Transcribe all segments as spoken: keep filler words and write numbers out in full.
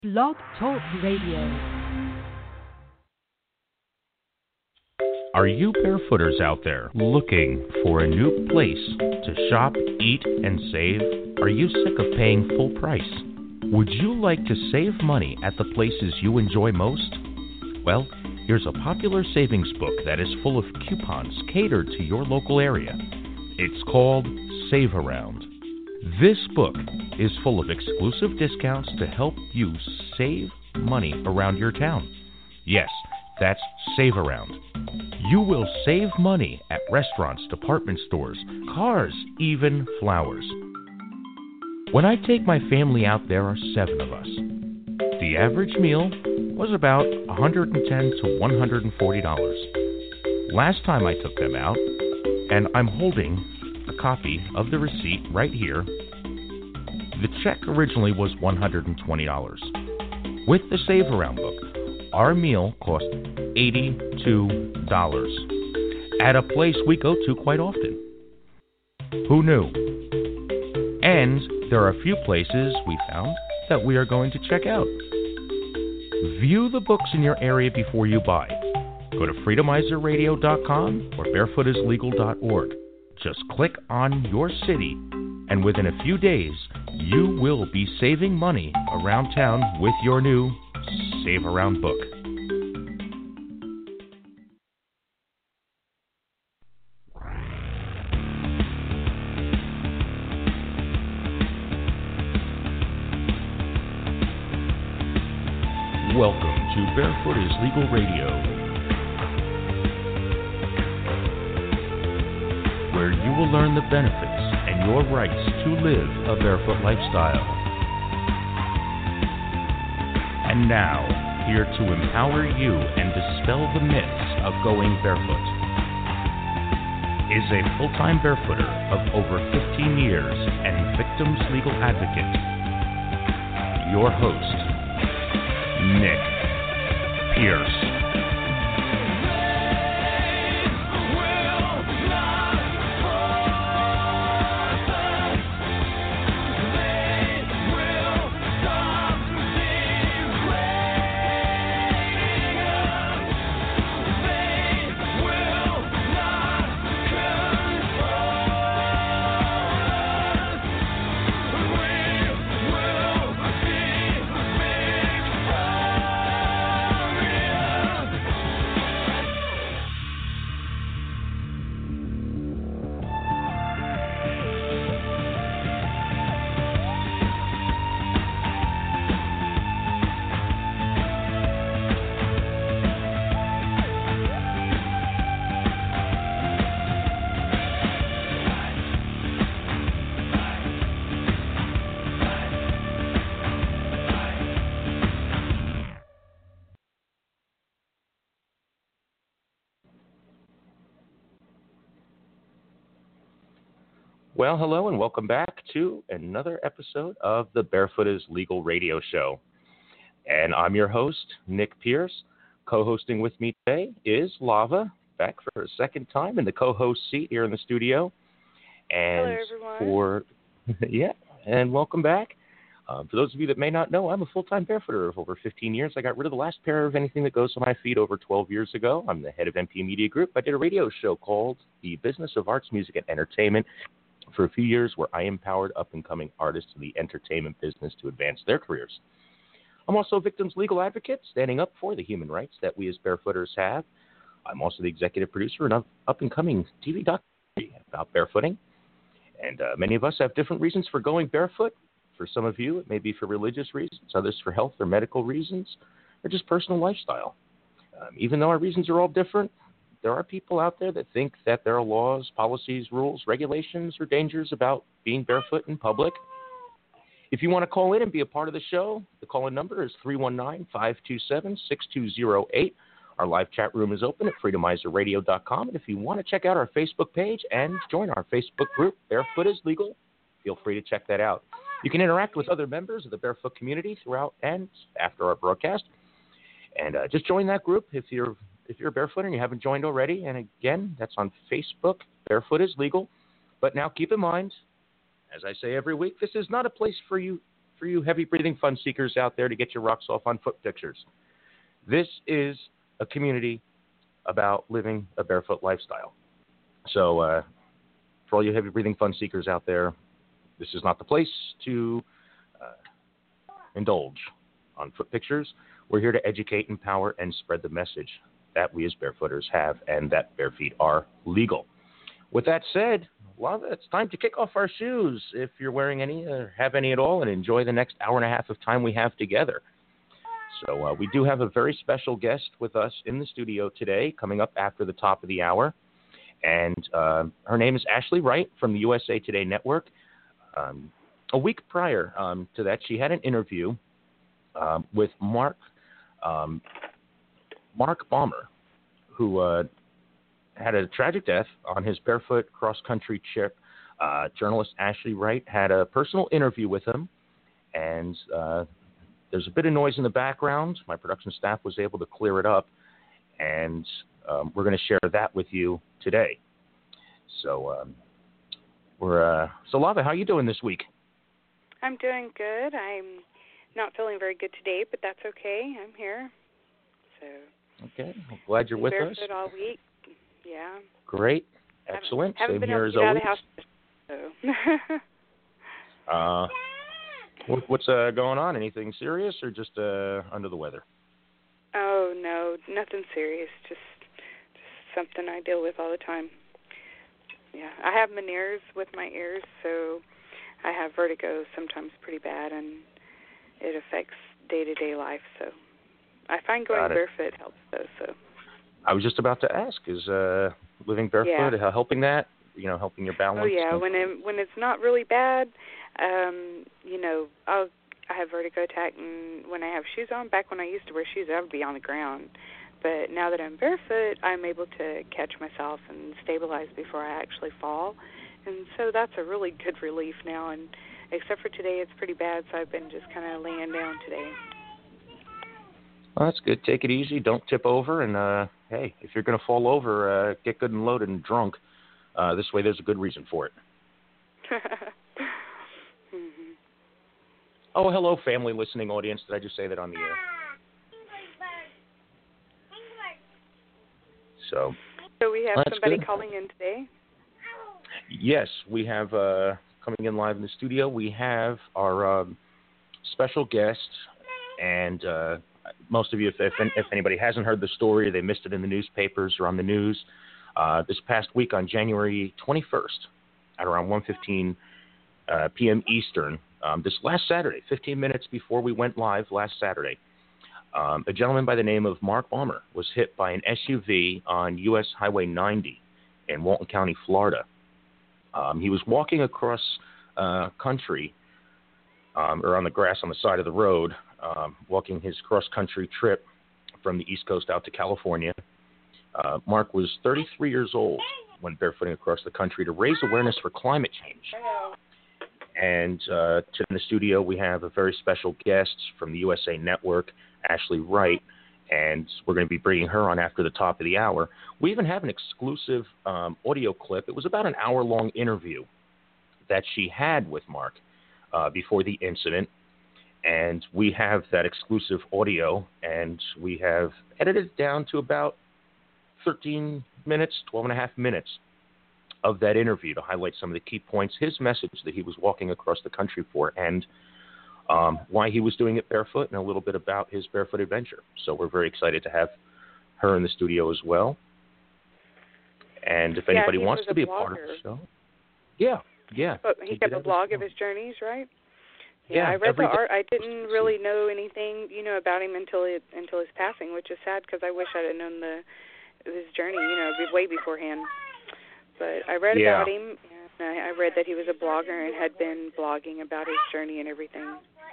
Blog Talk Radio. Are you barefooters out there looking for a new place to shop, eat, and save? Are you sick of paying full price? Would you like to save money at the places you enjoy most? Well, here's a popular savings book that is full of coupons catered to your local area. It's called Save Around. This book is full of exclusive discounts to help you save money around your town. Yes, that's Save Around. You will save money at restaurants, department stores, cars, even flowers. When I take my family out, there are seven of us. The average meal was about one hundred ten to one hundred forty dollars. Last time I took them out, and I'm holding a copy of the receipt right here, the check originally was one hundred twenty dollars. With the Save Around book, our meal cost eighty-two dollars at a place we go to quite often. Who knew? And there are a few places we found that we are going to check out. View the books in your area before you buy. Go to freedomizer radio dot com or barefoot is legal dot org. Just click on your city, and within a few days, you will be saving money around town with your new Save Around book. Welcome to Barefoot is Legal Radio, where you will learn the benefits and your rights to live a barefoot lifestyle. And now, here to empower you and dispel the myths of going barefoot, is a full-time barefooter of over fifteen years and victims legal advocate, your host, Nick Pierce. Well, hello and welcome back to another episode of the Barefoot is Legal Radio Show. And I'm your host, Nick Pierce. Co-hosting with me today is Lava, back for a second time in the co-host seat here in the studio. And hello, everyone. For, yeah, and welcome back. Um, for those of you that may not know, I'm a full-time barefooter of over fifteen years. I got rid of the last pair of anything that goes on my feet over twelve years ago. I'm the head of M P Media Group. I did a radio show called The Business of Arts, Music, and Entertainment for a few years, where I empowered up-and-coming artists in the entertainment business to advance their careers. I'm also a victims legal advocate, standing up for the human rights that we as barefooters have. I'm also the executive producer of an up-and-coming T V documentary about barefooting. And uh, many of us have different reasons for going barefoot. For some of you, it may be for religious reasons, others for health or medical reasons, or just personal lifestyle. Um, even though our reasons are all different, there are people out there that think that there are laws, policies, rules, regulations, or dangers about being barefoot in public. If you want to call in and be a part of the show, the call-in number is three one nine, five two seven, six two zero eight. Our live chat room is open at freedomizer radio dot com. And if you want to check out our Facebook page and join our Facebook group, Barefoot is Legal, feel free to check that out. You can interact with other members of the barefoot community throughout and after our broadcast. And uh, just join that group if you're if you're a barefooter and you haven't joined already. And again, that's on Facebook. Barefoot is Legal. But now keep in mind, as I say every week, this is not a place for you for you heavy-breathing fun seekers out there to get your rocks off on foot pictures. This is a community about living a barefoot lifestyle. So uh, for all you heavy-breathing fun seekers out there, this is not the place to uh, indulge on foot pictures. We're here to educate, empower, and spread the message that we as barefooters have and that bare feet are legal. With that said, well, it's time to kick off our shoes if you're wearing any or have any at all, and enjoy the next hour and a half of time we have together. So uh, we do have a very special guest with us in the studio today, coming up after the top of the hour. And uh, her name is Ashley Wright from the U S A Today Network. Um, a week prior um, to that, she had an interview um, with Mark um, Mark Baumer, who uh, had a tragic death on his barefoot cross-country trip. Uh, journalist Ashley Wright had a personal interview with him, and uh, there's a bit of noise in the background. My production staff was able to clear it up, and um, we're going to share that with you today. So, um, we're uh, so Lava, how are you doing this week? I'm doing good. I'm not feeling very good today, but that's okay. I'm here. So. Okay, I'm glad you're with us. Barefoot all week. Yeah. Great. Excellent. Haven't, haven't Same been here able as to get always. out of the house, so. uh, what, what's uh, going on? Anything serious or just uh, under the weather? Oh, no, nothing serious. Just, just something I deal with all the time. Yeah, I have Meniere's with my ears, so I have vertigo sometimes pretty bad, and it affects day-to-day life, so. I find going barefoot helps, though, so. I was just about to ask, is uh, living barefoot yeah. helping that? You know, helping your balance? Oh, yeah. When it, when it's not really bad, um, you know, I'll, I have vertigo attack, and when I have shoes on, back when I used to wear shoes, I would be on the ground. But now that I'm barefoot, I'm able to catch myself and stabilize before I actually fall. And so that's a really good relief now. And except for today, it's pretty bad, so I've been just kind of laying down today. Well, that's good. Take it easy. Don't tip over. And, uh, hey, if you're going to fall over, uh, get good and loaded and drunk. Uh, this way there's a good reason for it. mm-hmm. Oh, hello, family listening audience. Did I just say that on the air? So, so we have well, somebody good. calling in today? Yes, we have uh, coming in live in the studio. We have our um, special guest, and uh, most of you, if, if if anybody hasn't heard the story, they missed it in the newspapers or on the news. Uh, this past week on January twenty-first, at around one fifteen uh, p.m. Eastern, um, this last Saturday, fifteen minutes before we went live last Saturday, um, a gentleman by the name of Mark Baumer was hit by an S U V on U S Highway ninety in Walton County, Florida. Um, he was walking across uh, country, um, or on the grass on the side of the road, um, walking his cross-country trip from the East Coast out to California. Uh, Mark was thirty-three years old when barefooting across the country to raise awareness for climate change. Hello. And uh, to in the studio, we have a very special guest from the U S A Network, Ashley Wright, and we're going to be bringing her on after the top of the hour. We even have an exclusive um, audio clip. It was about an hour-long interview that she had with Mark uh, before the incident, and we have that exclusive audio, and we have edited it down to about thirteen minutes, twelve and a half minutes of that interview to highlight some of the key points, his message that he was walking across the country for, and um, why he was doing it barefoot, and a little bit about his barefoot adventure. So we're very excited to have her in the studio as well. And if yeah, anybody wants to be a blogger. part of the show, yeah, yeah. But he, he kept a blog of his journeys, right? Yeah, yeah I read the art. I didn't really know anything, you know, about him until it, until his passing, which is sad because I wish I'd have known the his journey, you know, way beforehand. But I read yeah. about him, and I, I read that he was a blogger and had been blogging about his journey and everything.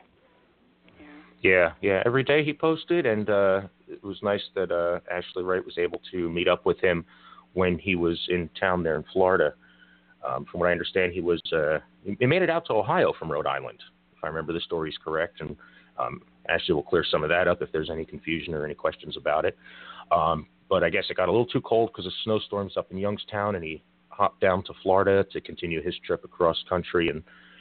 Yeah, yeah, yeah. Every day he posted, and uh, it was nice that uh, Ashley Wright was able to meet up with him when he was in town there in Florida. Um, from what I understand, he was uh, he made it out to Ohio from Rhode Island, if I remember the stories correct. And um, Ashley will clear some of that up if there's any confusion or any questions about it. Um, but I guess it got a little too cold because of snowstorms up in Youngstown, and he hopped down to Florida to continue his trip across country and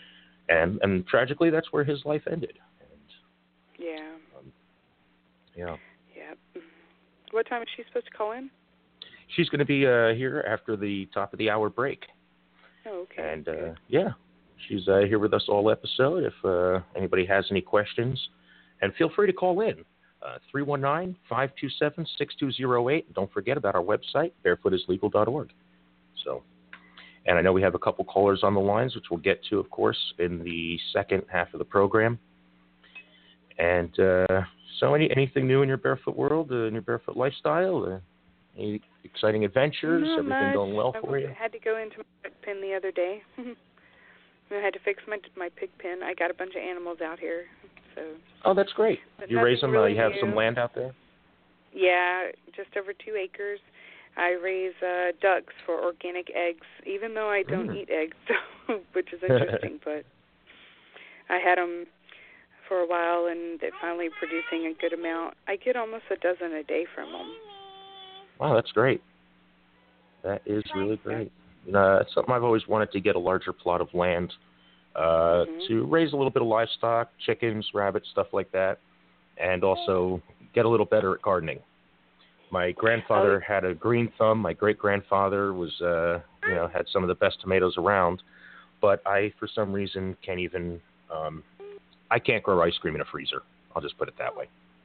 And and tragically, that's where his life ended. And, yeah. Um, yeah. Yeah. What time is she supposed to call in? She's going to be uh, here after the top of the hour break. Oh, okay. And, uh, yeah, she's uh, here with us all episode. If uh, anybody has any questions, and feel free to call in, uh, three one nine, five two seven, six two zero eight. Don't forget about our website, barefoot is legal dot org. So, and I know we have a couple callers on the lines, which we'll get to, of course, in the second half of the program. And uh, so any anything new in your barefoot world, uh, in your barefoot lifestyle? Uh, any exciting adventures? Not Everything much. going well for I you? had to go into my pig pen the other day. I had to fix my my pig pen. I got a bunch of animals out here. So. Oh, that's great. But You raise them? really uh, you have new. some land out there? Yeah, just over two acres. I raise uh, ducks for organic eggs, even though I don't Mm. eat eggs, which is interesting. But I had them for a while, and they're finally producing a good amount. I get almost a dozen a day from them. Wow, that's great. That is really great. Uh, it's something I've always wanted to get a larger plot of land uh, Mm-hmm. to raise a little bit of livestock, chickens, rabbits, stuff like that, and also get a little better at gardening. My grandfather Oh. had a green thumb. My great-grandfather was, uh, you know, had some of the best tomatoes around, but I, for some reason, can't even, um, I can't grow ice cream in a freezer. I'll just put it that way.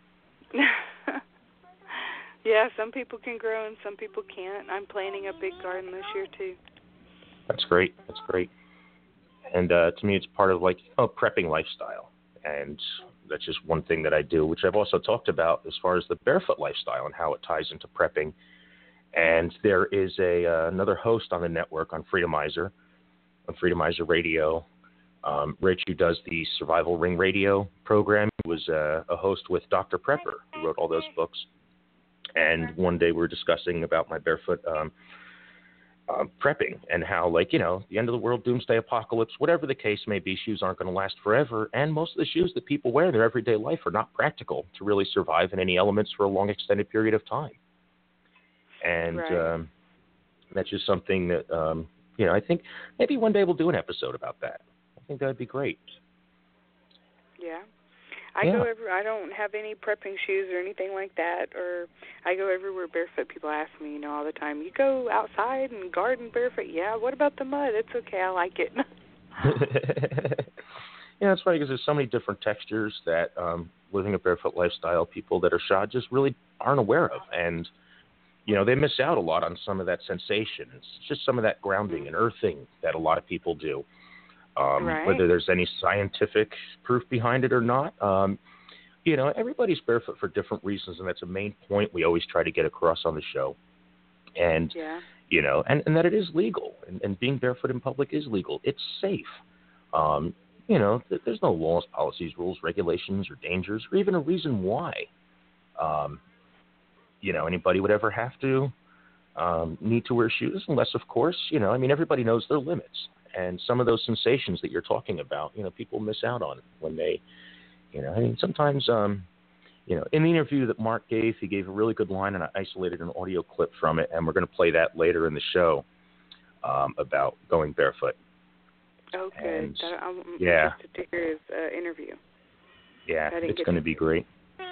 Yeah, some people can grow and some people can't. I'm planting a big garden this year, too. That's great. That's great. And uh, to me, it's part of, like, oh, prepping lifestyle. And that's just one thing that I do, which I've also talked about as far as the barefoot lifestyle and how it ties into prepping. And there is a uh, another host on the network on Freedomizer, on Freedomizer Radio, um, Rich, who does the Survival Ring Radio program. He was uh, a host with Doctor Prepper, who wrote all those books. And one day we were discussing about my barefoot um, uh, prepping and how, like, you know, the end of the world, doomsday apocalypse, whatever the case may be, shoes aren't going to last forever. And most of the shoes that people wear in their everyday life are not practical to really survive in any elements for a long extended period of time. And Right. um, that's just something that, um, you know, I think maybe one day we'll do an episode about that. I think that would be great. Yeah. I Yeah. go every. I don't have any prepping shoes or anything like that, or I go everywhere barefoot. People ask me, you know, all the time, you go outside and garden barefoot? Yeah, what about the mud? It's okay, I like it. Yeah, it's funny because there's so many different textures that um, living a barefoot lifestyle, people that are shod just really aren't aware of. And, you know, they miss out a lot on some of that sensation. It's just some of that grounding and earthing that a lot of people do. Um, Right. Whether there's any scientific proof behind it or not, um, you know, everybody's barefoot for different reasons, and that's a main point we always try to get across on the show. And, Yeah. you know, and, and that it is legal, and, and being barefoot in public is legal. It's safe. Um, you know, th- there's no laws, policies, rules, regulations, or dangers, or even a reason why, um, you know, anybody would ever have to um, need to wear shoes, unless, of course, you know, I mean, everybody knows their limits. And some of those sensations that you're talking about, you know, people miss out on when they, you know, I mean, sometimes, um, you know, in the interview that Mark gave, he gave a really good line, and I isolated an audio clip from it, and we're going to play that later in the show um, about going barefoot. Oh, good. And, That, I'm yeah. interested to hear his uh, interview. Yeah, I didn't it's get going to to- be great.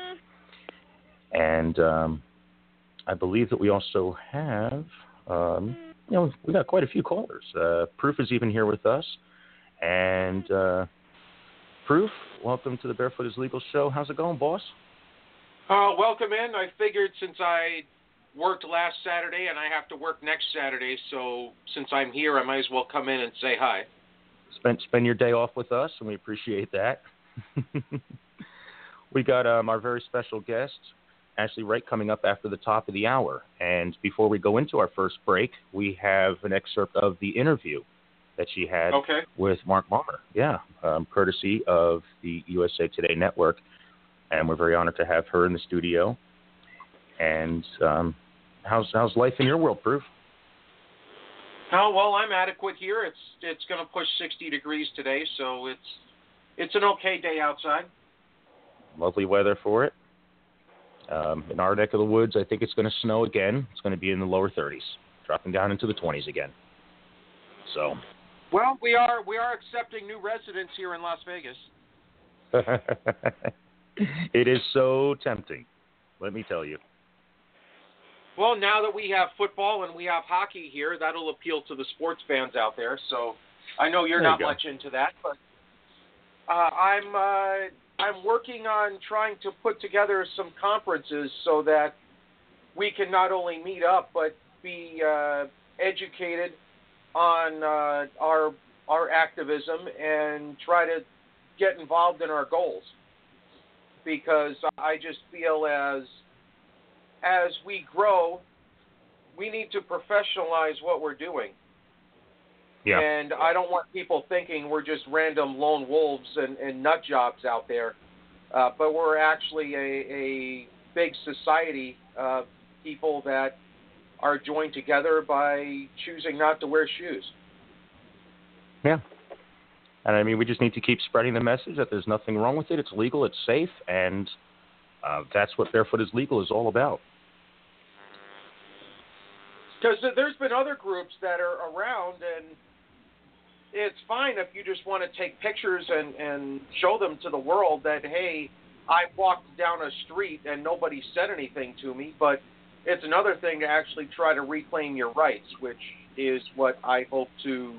And um, I believe that we also have, um, you know, we got quite a few callers. Uh, Proof is even here with us. And uh, Proof, welcome to the Barefoot is Legal show. How's it going, boss? Uh, welcome in. I figured since I worked last Saturday and I have to work next Saturday, so since I'm here, I might as well come in and say hi. Spend spend your day off with us, and we appreciate that. We got um, our very special guest, Ashley Wright, coming up after the top of the hour. And before we go into our first break, we have an excerpt of the interview that she had Okay. with Mark Balmer. Yeah, um, courtesy of the U S A Today Network. And we're very honored to have her in the studio. And um, how's how's life in your world, Proof? Oh, well, I'm adequate here. It's it's going to push sixty degrees today, so it's it's an okay day outside. Lovely weather for it. Um, in our neck of the woods, I think it's going to snow again. It's going to be in the lower thirties, dropping down into the twenties again. So, Well, we are we are accepting new residents here in Las Vegas. It is so tempting, let me tell you. Well, now that we have football and we have hockey here, that'll appeal to the sports fans out there. So I know you're There you not go. much into that, but uh, I'm uh, I'm working on trying to put together some conferences so that we can not only meet up but be uh, educated on uh, our our activism and try to get involved in our goals. Because I just feel as as we grow, we need to professionalize what we're doing. Yeah. And I don't want people thinking we're just random lone wolves and, and nut jobs out there. Uh, but we're actually a, a big society of people that are joined together by choosing not to wear shoes. Yeah. And I mean, we just need to keep spreading the message that there's nothing wrong with it. It's legal, it's safe, and uh, that's what Barefoot is Legal is all about. Because there's been other groups that are around, and it's fine if you just want to take pictures and, and show them to the world that, hey, I walked down a street and nobody said anything to me, but it's another thing to actually try to reclaim your rights, which is what I hope to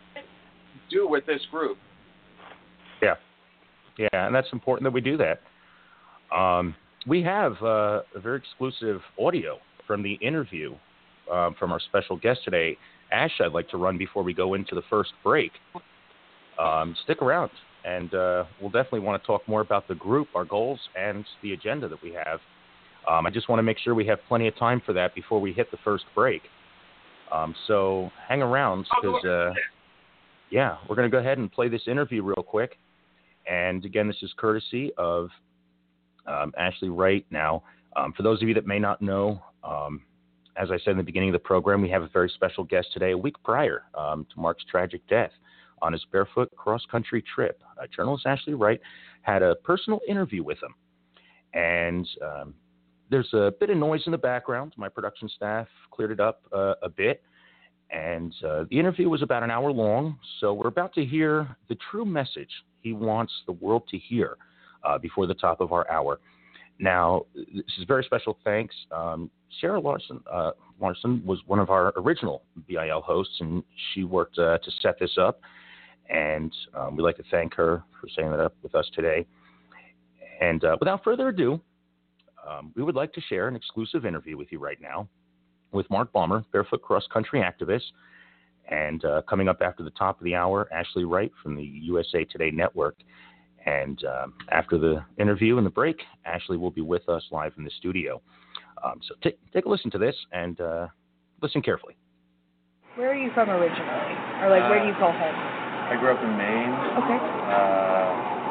do with this group. Yeah. Yeah, and that's important that we do that. Um, we have uh, a very exclusive audio from the interview um, from our special guest today, Ash, I'd like to run before we go into the first break. Um, stick around, and uh, we'll definitely want to talk more about the group, our goals, and the agenda that we have. Um, I just want to make sure we have plenty of time for that before we hit the first break. Um, so hang around, because... Uh, Yeah, we're going to go ahead and play this interview real quick. And again, this is courtesy of um, Ashley Wright. Now, um, for those of you that may not know, um, as I said in the beginning of the program, we have a very special guest today, a week prior um, to Mark's tragic death on his barefoot cross-country trip. Uh, journalist Ashley Wright had a personal interview with him. And um, there's a bit of noise in the background. My production staff cleared it up uh, a bit. And uh, the interview was about an hour long, so we're about to hear the true message he wants the world to hear uh, before the top of our hour. Now, this is very special thanks. Um, Sarah Larson, uh, Larson was one of our original B I L hosts, and she worked uh, to set this up. And um, we'd like to thank her for setting that up with us today. And uh, without further ado, um, we would like to share an exclusive interview with you right now with Mark Balmer, barefoot cross-country activist. And uh, coming up after the top of the hour, Ashley Wright from the U S A Today Network. And um, after the interview and the break, Ashley will be with us live in the studio. Um, so t- take a listen to this and uh, listen carefully. Where are you from originally? Or, like, where do you call home? I grew up in Maine. Okay. Uh,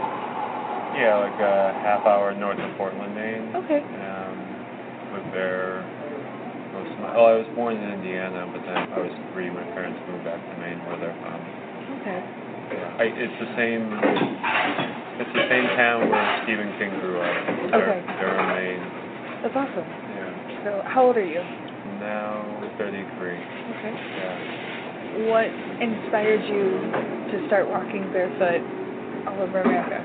yeah, like a half hour north of Portland, Maine. Okay. Um, lived there. Oh, I was born in Indiana, but then I was three. My parents moved back to Maine, where they're from. Okay. Yeah, I, it's the same. It's the same town where Stephen King grew up. Okay. Durham, Maine. That's awesome. Yeah. So, how old are you? Now thirty-three. Okay. Yeah. What inspired you to start walking barefoot all over America?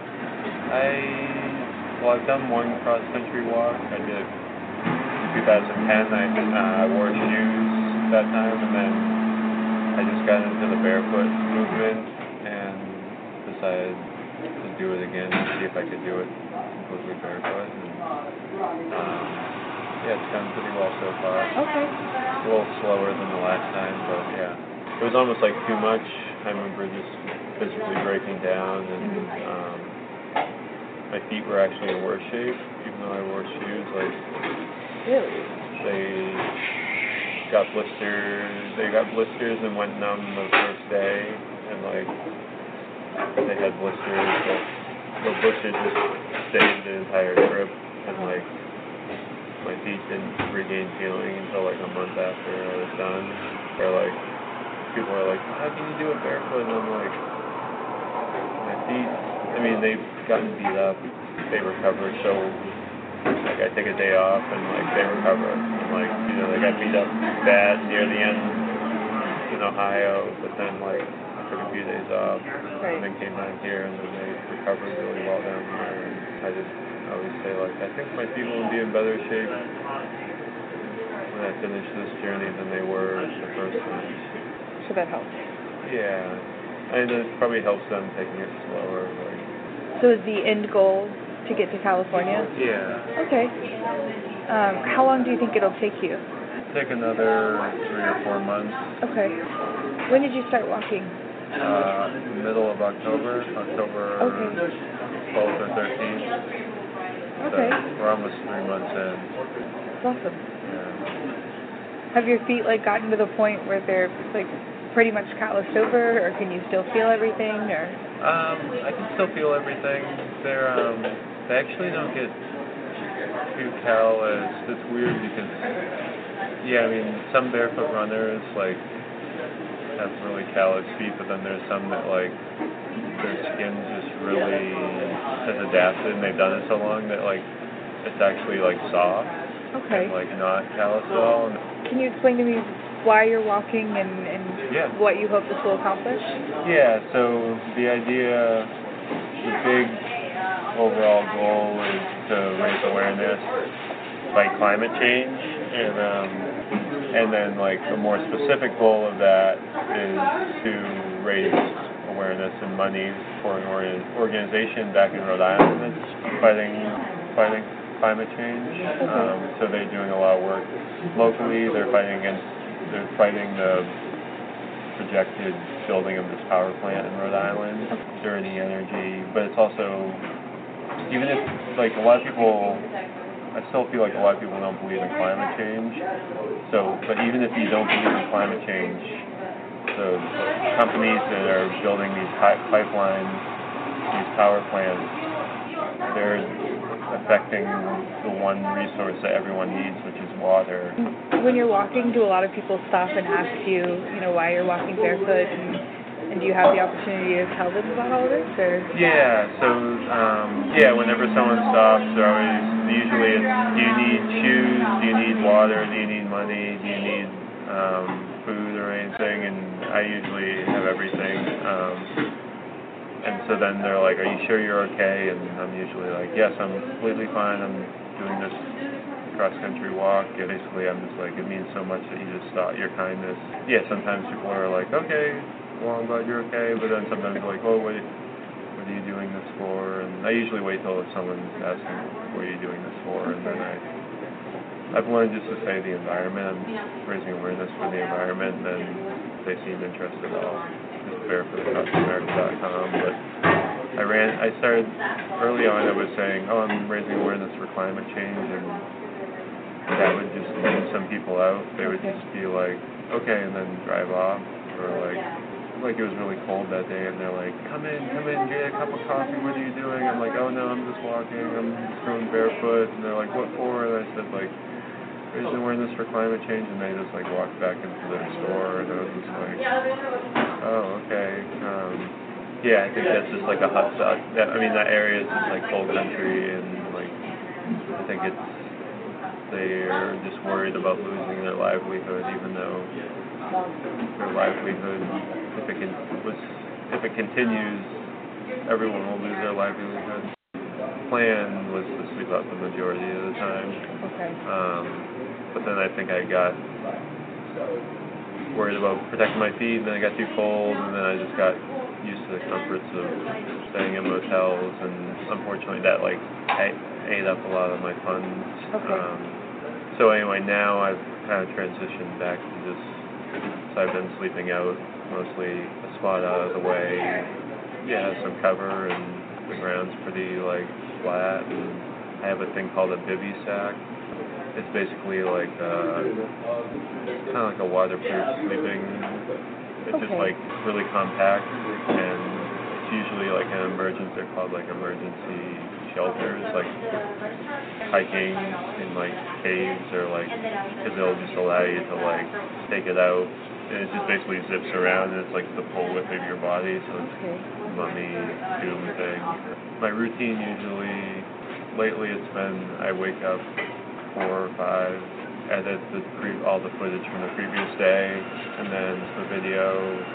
I well, I've done one cross country walk. I did. twenty ten, I uh, wore shoes that time, and then I just got into the barefoot movement and decided to do it again and see if I could do it completely barefoot. And, um, yeah, it's gone pretty well so far. Okay. A little slower than the last time, but yeah. It was almost like too much. I remember just physically breaking down, and um, my feet were actually in worse shape, even though I wore shoes. Like, Really? They got blisters. They got blisters and went numb the first day, and like they had blisters. But the blisters just stayed the entire trip, and like my feet didn't regain feeling until like a month after I was done. Where like people are like, "How can you do it barefoot?" And I'm like, my feet. I mean, they've gotten beat up. They recovered so. Like, I take a day off, and, like, they recover. And, like, you know, they got beat up bad near the end in Ohio, but then, like, took a few days off, Right. and then came down here, and then they recovered really well down here. And I just I always say, like, I think my feet will be in better shape when I finish this journey than they were the first one. So that helps. Yeah, and it probably helps them taking it slower. Like, So is the end goal to get to California? yeah, Okay. Um, how long do you think it'll take you? take another three or four months. Okay. When did you start walking? Uh, middle of October, October Okay. twelfth or thirteenth. Okay. So we're almost three months in. That's awesome. Yeah. Have your feet like gotten to the point where they're like pretty much calloused over, or can you still feel everything? Or Um, I can still feel everything. They're um, they actually don't get too calloused. It's weird because, yeah, I mean, some barefoot runners like have really calloused feet, but then there's some that like their skin just really has adapted, and they've done it so long that like it's actually like soft okay. and like not calloused at all. And, Can you explain to me why you're walking and, and Yeah. what you hope this will accomplish? Yeah, so the idea, the big overall goal is to raise awareness by climate change, and um, and then like the more specific goal of that is to raise awareness and money for an organ- organization back in Rhode Island that's fighting fighting climate change. Um, so they're doing a lot of work locally. They're fighting against they're fighting the projected building of this power plant in Rhode Island, dirty energy, but it's also, even if, like, a lot of people, I still feel like a lot of people don't believe in climate change, so, but even if you don't believe in climate change, the companies that are building these pi- pipelines, these power plants, they're affecting the one resource that everyone needs, which is water. When you're walking, do a lot of people stop and ask you, you know, why you're walking barefoot, and, and do you have the opportunity to tell them about all this, or? Yeah, so, um, yeah, whenever someone stops, they're always, usually it's, do you need shoes, do you need water, do you need money, do you need um, food or anything, and I usually have everything. Um, And so then they're like, are you sure you're okay? And I'm usually like, yes, I'm completely fine. I'm doing this cross-country walk. And basically, I'm just like, it means so much that you just stop your kindness. Yeah, sometimes people are like, okay, well, I'm glad you're okay. But then sometimes they're like, oh, what, what are you doing this for? And I usually wait till someone's asking, what are you doing this for? And then I, I've learned just to say the environment. I'm raising awareness for the environment, and then they seem interested at all. barefoot across america dot com, but I ran, I started, early on I was saying, oh, I'm raising awareness for climate change, and that would just tune some people out. They would just be like, okay, and then drive off, or like, like it was really cold that day, and they're like, come in, come in, get a cup of coffee, what are you doing? I'm like, oh no, I'm just walking, I'm just going barefoot, and they're like, what for? And I said, like, raising awareness for climate change, and they just like walked back into their store, and I was just like, oh, okay. Um, yeah, I think that's just like a hot spot. That, I mean, that area is just like cold country, and like I think it's they're just worried about losing their livelihood, even though their livelihood, if it can, was, if it continues, everyone will lose their livelihood. Plan was to sleep out the majority of the time. Okay. Um, but then I think I got worried about protecting my feet, and then I got too cold, and then I just got used to the comforts of staying in motels, and unfortunately that like ate, ate up a lot of my funds. Okay. Um, so anyway, now I've kind of transitioned back to just, so I've been sleeping out, mostly a spot out of the way. Yeah, some cover, and the ground's pretty like flat, and I have a thing called a bivy sack. It's basically like uh, kind of like a waterproof sleeping. It's Okay. just like really compact, and it's usually like an emergency. They're called like emergency shelters, like hiking in like caves, or like because they'll just allow you to like take it out, and it just basically zips around, and it's like the full width of your body, so it's Okay. mummy doom thing. My routine usually, lately it's been I wake up four or five, edit the pre- all the footage from the previous day, and then the video,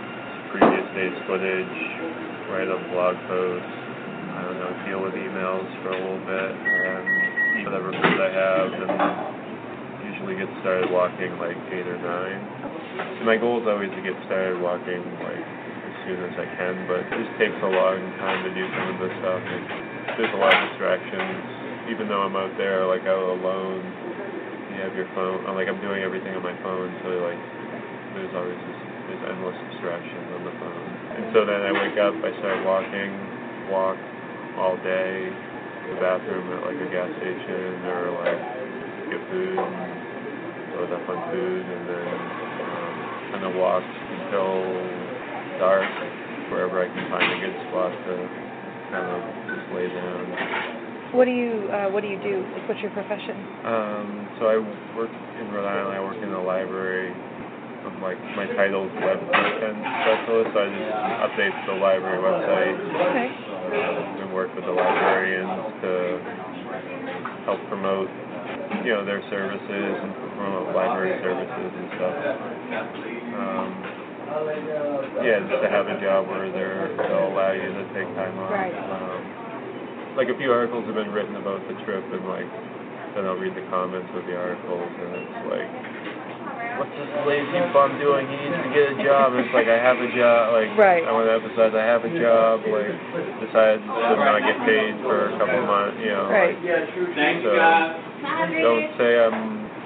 previous day's footage, write up blog posts, I don't know, deal with emails for a little bit, and eat whatever food I have, and usually get started walking like eight or nine. So my goal is always to get started walking like as soon as I can, but it just takes a long time to do some of this stuff. And there's a lot of distractions, even though I'm out there like out alone. You have your phone, I'm like I'm doing everything on my phone, so like there's always this, there's endless distractions on the phone. And so then I wake up, I start walking, walk all day, to the bathroom at like a gas station or like get food, load up on food, and then um, kind of walk until dark, wherever I can find a good spot to kind of just lay down. What do you uh, What do you do? Like, what's your profession? Um, so I work in Rhode Island. I work in the library. I'm like my title's web content specialist. So I just update the library website. Okay. Um, and work with the librarians to help promote, you know, their services and promote library services and stuff. Um, yeah, just to have a job where they're, they'll allow you to take time off. Right. Um, like a few articles have been written about the trip, and like then I'll read the comments of the articles, and it's like, what's this lazy bum doing? He needs to get a job. And it's like, I have a job. Like, right. I want to emphasize, I have a job. Like, decided to not get paid for a couple months, you know. Right. Like, so don't say I'm.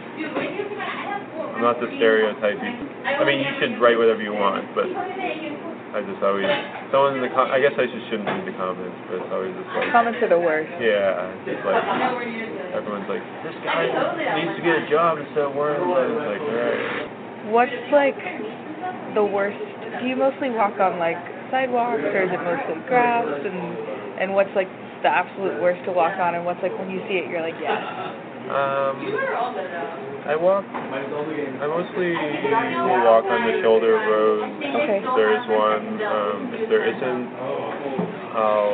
I'm not the stereotyping. I mean, you should write whatever you want, but I just always. Someone in the com- I guess I just shouldn't read the comments, but it's always just like. Comments are the worst. Yeah, just like everyone's like, this guy needs to get a job instead of worrying about it. It's like, alright. What's like the worst? Do you mostly walk on like sidewalks, or is it mostly grass? And and what's like the absolute worst to walk on? And what's like when you see it, you're like, yes. Um, I walk. I mostly will walk on the shoulder road. Okay. If there is one. Um, if there isn't, I'll.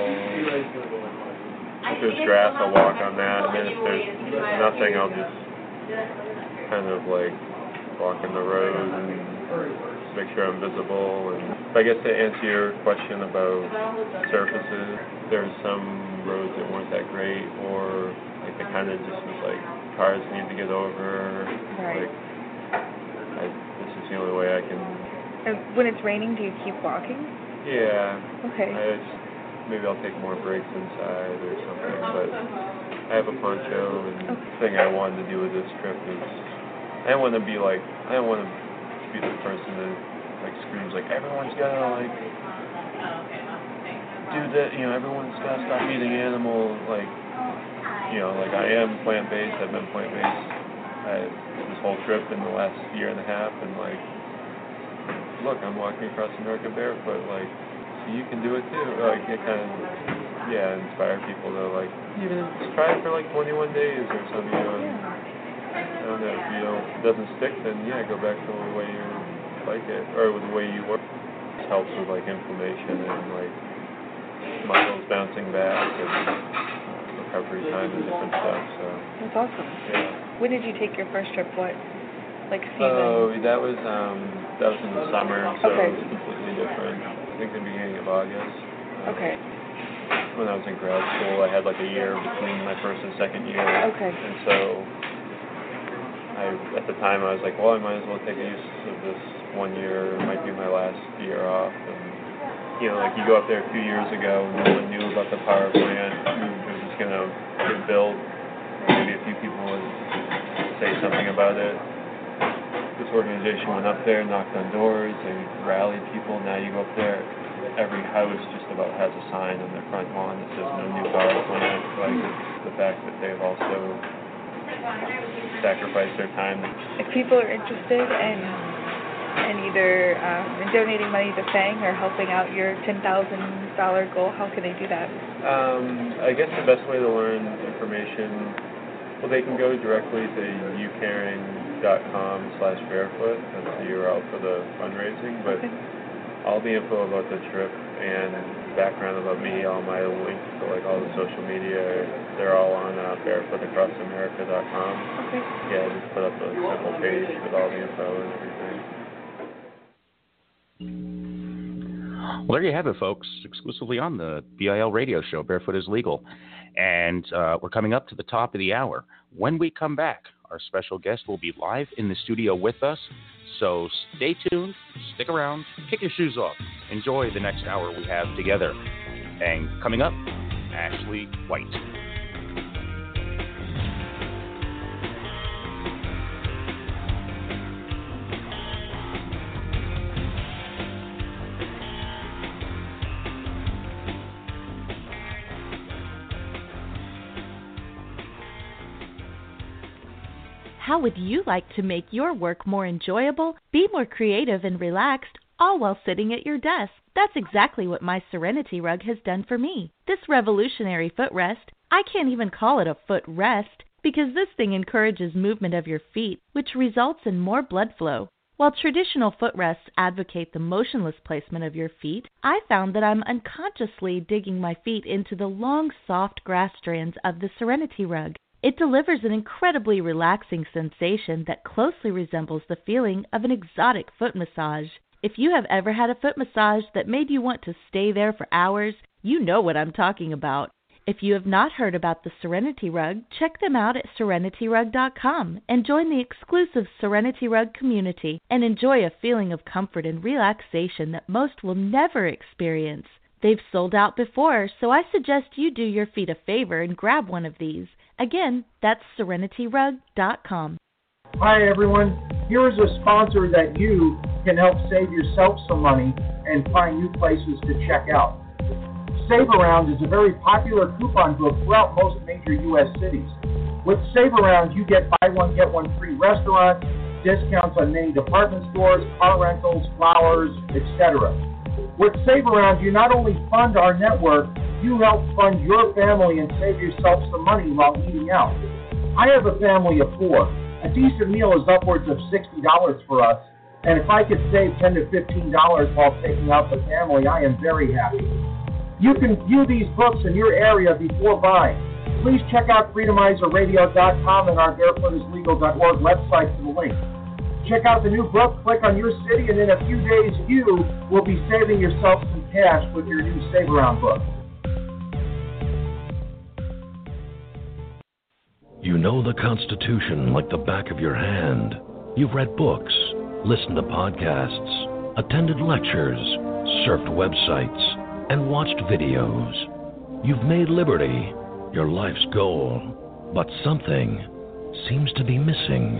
If there's grass, I'll walk on that. And then if there's nothing, I'll just kind of like walk in the road and make sure I'm visible. And I guess to answer your question about surfaces, there's some roads that weren't that great, or like it kind of just was like cars need to get over. Right. Like, I, this is the only way I can. And when it's raining, do you keep walking? Yeah. Okay. I just, maybe I'll take more breaks inside or something. But I have a poncho, and okay. the thing I wanted to do with this trip is I don't want to be like I don't want to be the person that like screams like everyone's gotta like do that. You know, everyone's gotta stop eating animals. Like. You know, like I am plant-based, I've been plant-based I, this whole trip in the last year and a half, and like, look, I'm walking across America barefoot, like, so you can do it too. Like, it kind of, yeah, inspire people to like, even just try it for like twenty-one days or something, you know, and I don't know, if you don't, if it doesn't stick, then yeah, go back to the way you like it, or the way you work. It helps with like inflammation and like muscles bouncing back and recovery time and different stuff, so. That's awesome. Yeah. When did you take your first trip? What, like, season? Oh, that was, um, that was in the summer, so okay. it was completely different. I think the beginning of August. Um, okay. When I was in grad school, I had like a year between my first and second year. Okay. And so, I, at the time, I was like, well, I might as well take use of this one year. It might be my last year off. And, you know, like you go up there a few years ago, no one knew about the power plant. It was just going to get built. Maybe a few people would say something about it. This organization went up there, knocked on doors, they rallied people. Now you go up there, every house just about has a sign on their front lawn that says no new power plant. Like, it's the fact that they've also sacrificed their time. If people are interested in and either um, in donating money to Fang or helping out your ten thousand dollars goal, how can they do that? Um, I guess the best way to learn information, well, they can go directly to ucaring.com slash barefoot. That's the U R L for the fundraising. But okay. all the info about the trip and background about me, all my links to like all the social media, they're all on uh, barefoot across america dot com. Okay. Yeah, I just put up a simple page with all the info and everything. Well, there you have it, folks, exclusively on the B I L radio show, Barefoot is Legal. And uh, we're coming up to the top of the hour. When we come back, our special guest will be live in the studio with us. So stay tuned, stick around, kick your shoes off. Enjoy the next hour we have together. And coming up, Ashley White. How would you like to make your work more enjoyable, be more creative and relaxed, all while sitting at your desk? That's exactly what my Serenity Rug has done for me. This revolutionary footrest, I can't even call it a footrest, because this thing encourages movement of your feet, which results in more blood flow. While traditional footrests advocate the motionless placement of your feet, I found that I'm unconsciously digging my feet into the long, soft grass strands of the Serenity Rug. It delivers an incredibly relaxing sensation that closely resembles the feeling of an exotic foot massage. If you have ever had a foot massage that made you want to stay there for hours, you know what I'm talking about. If you have not heard about the Serenity Rug, check them out at serenity rug dot com and join the exclusive Serenity Rug community and enjoy a feeling of comfort and relaxation that most will never experience. They've sold out before, so I suggest you do your feet a favor and grab one of these. Again, that's serenity rug dot com. Hi, everyone. Here is a sponsor that you can help save yourself some money and find new places to check out. Save Around is a very popular coupon book throughout most major U S cities. With Save Around, you get buy one, get one free restaurants, discounts on many department stores, car rentals, flowers, et cetera. With Save Around, you not only fund our network, you help fund your family and save yourself some money while eating out. I have a family of four. A decent meal is upwards of sixty dollars for us, and if I could save ten to fifteen dollars while taking out the family, I am very happy. You can view these books in your area before buying. Please check out freedomizer radio dot com and our barefoot is legal dot org website for the link. Check out the new book, click on your city, and in a few days you will be saving yourself some cash with your new Save Around book. You know the Constitution like the back of your hand. You've read books, listened to podcasts, attended lectures, surfed websites, and watched videos. You've made liberty your life's goal, but something seems to be missing.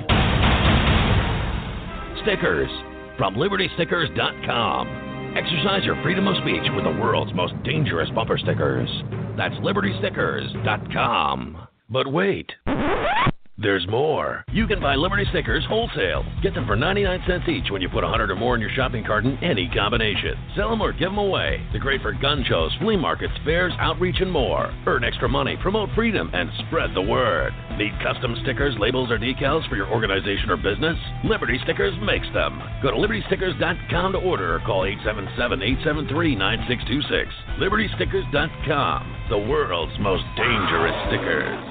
Stickers from liberty stickers dot com. Exercise your freedom of speech with the world's most dangerous bumper stickers. That's liberty stickers dot com. But wait, there's more. You can buy Liberty stickers wholesale. Get them for ninety-nine cents each when you put one hundred or more in your shopping cart in any combination. Sell them or give them away. They're great for gun shows, flea markets, fairs, outreach, and more. Earn extra money, promote freedom, and spread the word. Need custom stickers, labels, or decals for your organization or business? Liberty Stickers makes them. Go to liberty stickers dot com to order or call eight seven seven, eight seven three, nine six two six. liberty stickers dot com, the world's most dangerous stickers.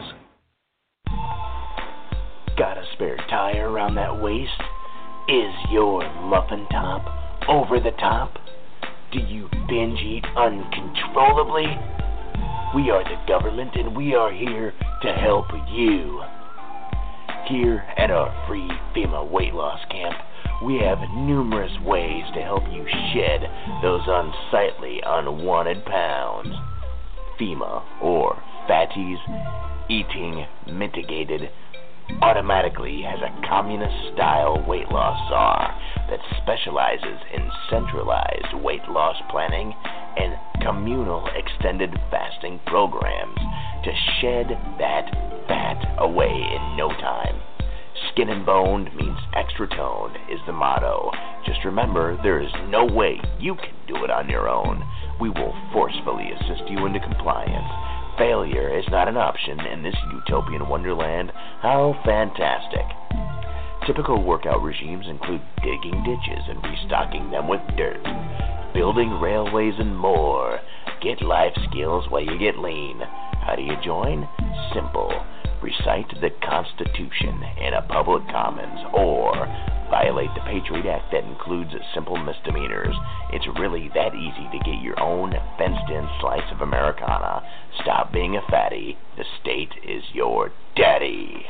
Got a spare tire around that waist? Is your muffin top over the top? Do you binge eat uncontrollably? We are the government and we are here to help you. Here at our free FEMA weight loss camp, we have numerous ways to help you shed those unsightly, unwanted pounds. FEMA, or Fatties Eating Mitigated, automatically has a communist-style weight loss czar that specializes in centralized weight loss planning and communal extended fasting programs to shed that fat away in no time. Skin and boned means extra toned is the motto. Just remember, there is no way you can do it on your own. We will forcefully assist you into compliance. Failure is not an option in this utopian wonderland. How fantastic. Typical workout regimes include digging ditches and restocking them with dirt, building railways and more. Get life skills while you get lean. How do you join? Simple. Recite the Constitution in a public commons or violate the Patriot Act that includes simple misdemeanors. It's really that easy to get your own fenced-in slice of Americana. Stop being a fatty. The state is your daddy.